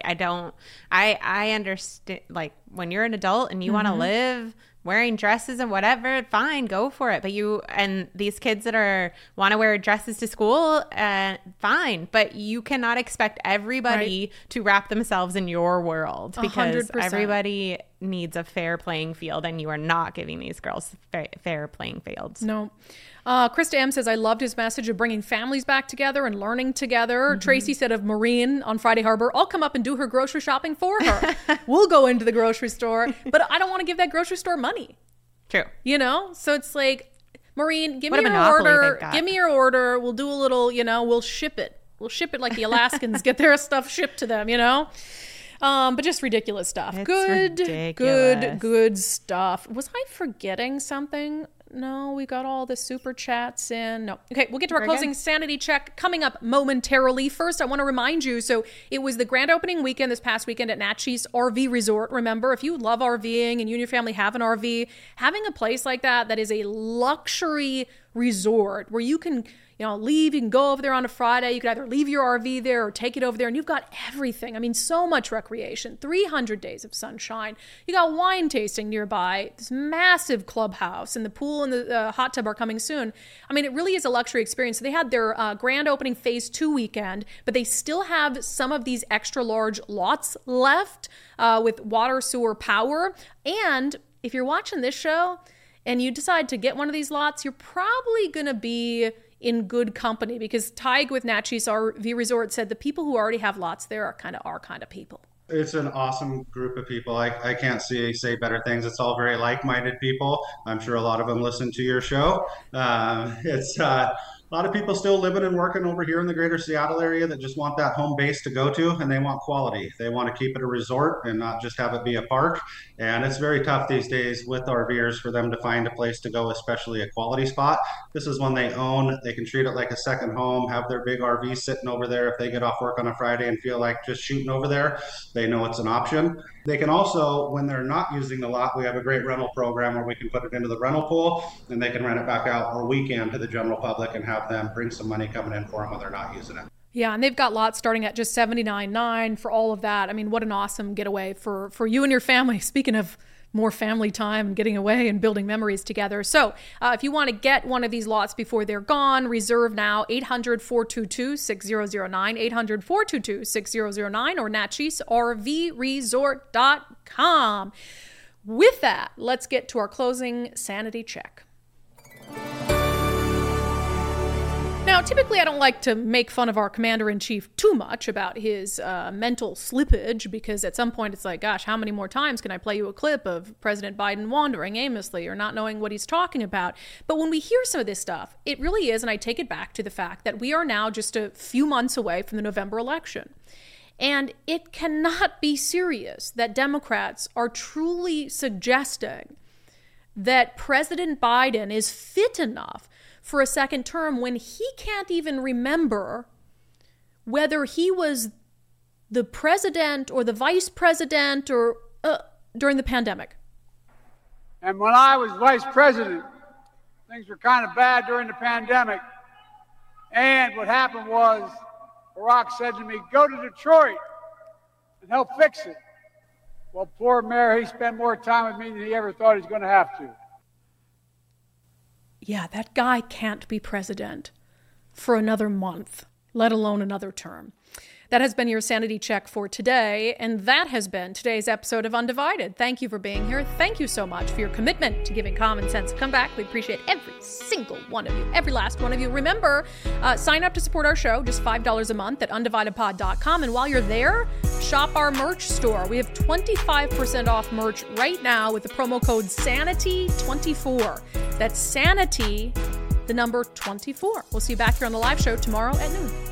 I understand, like, when you're an adult and you want to live wearing dresses and whatever, fine, go for it. But and these kids that want to wear dresses to school, fine. But you cannot expect everybody to wrap themselves in your world because 100%. Everybody needs a fair playing field, and you are not giving these girls fair playing fields. No. Krista M says, I loved his message of bringing families back together and learning together. Tracy said of Maureen on Friday Harbor, I'll come up and do her grocery shopping for her. We'll go into the grocery store, but I don't want to give that grocery store money. True. So it's like, Maureen, give me your order. Give me your order. We'll do a little, we'll ship it. We'll ship it like the Alaskans get their stuff shipped to them, But just ridiculous stuff. It's ridiculous. Good stuff. Was I forgetting something? No, we got all the super chats in. No. Okay, we'll get to our closing sanity check coming up momentarily. First, I want to remind you, so it was the grand opening weekend this past weekend at Natchez RV Resort. Remember, if you love RVing and you and your family have an RV, having a place like that is a luxury resort where you can leave, you can go over there on a Friday, you could either leave your RV there or take it over there, and you've got everything. I mean, so much recreation, 300 days of sunshine. You got wine tasting nearby, this massive clubhouse, and the pool and the hot tub are coming soon. I mean, it really is a luxury experience. So they had their grand opening phase 2 weekend, but they still have some of these extra large lots left with water, sewer, power. And if you're watching this show and you decide to get one of these lots, you're probably going to be in good company, because Tig with Natchez RV Resort said the people who already have lots there are kind of people. It's an awesome group of people. I can't say better things. It's all very like-minded people. I'm sure a lot of them listen to your show. It's a A lot of people still living and working over here in the greater Seattle area that just want that home base to go to, and they want quality. They want to keep it a resort and not just have it be a park. And it's very tough these days with RVers for them to find a place to go, especially a quality spot. This is one they own. They can treat it like a second home, have their big RV sitting over there. If they get off work on a Friday and feel like just shooting over there, they know it's an option. They can also, when they're not using the lot, we have a great rental program where we can put it into the rental pool and they can rent it back out or weekend to the general public and have them bring some money coming in for them when they're not using it. Yeah, and they've got lots starting at just $79.9 for all of that. I mean, what an awesome getaway for you and your family. Speaking of more family time and getting away and building memories together. So if you want to get one of these lots before they're gone, reserve now, 800-422-6009, 800-422-6009, or natchisrvresort.com. With that, let's get to our closing sanity check. Now, typically I don't like to make fun of our commander-in-chief too much about his mental slippage, because at some point it's like, gosh, how many more times can I play you a clip of President Biden wandering aimlessly or not knowing what he's talking about? But when we hear some of this stuff, it really is, and I take it back to the fact that we are now just a few months away from the November election. And it cannot be serious that Democrats are truly suggesting that President Biden is fit enough for a second term when he can't even remember whether he was the president or the vice president or during the pandemic. And when I was vice president, things were kind of bad during the pandemic. And what happened was Barack said to me, go to Detroit and help fix it. Well, poor mayor, he spent more time with me than he ever thought he was going to have to. Yeah, that guy can't be president for another month, let alone another term. That has been your sanity check for today, and that has been today's episode of Undivided. Thank you for being here. Thank you so much for your commitment to giving common sense a comeback. We appreciate every single one of you, every last one of you. Remember, sign up to support our show, just $5 a month at undividedpod.com. And while you're there, shop our merch store. We have 25% off merch right now with the promo code SANITY24. That's SANITY, the number 24. We'll see you back here on the live show tomorrow at noon.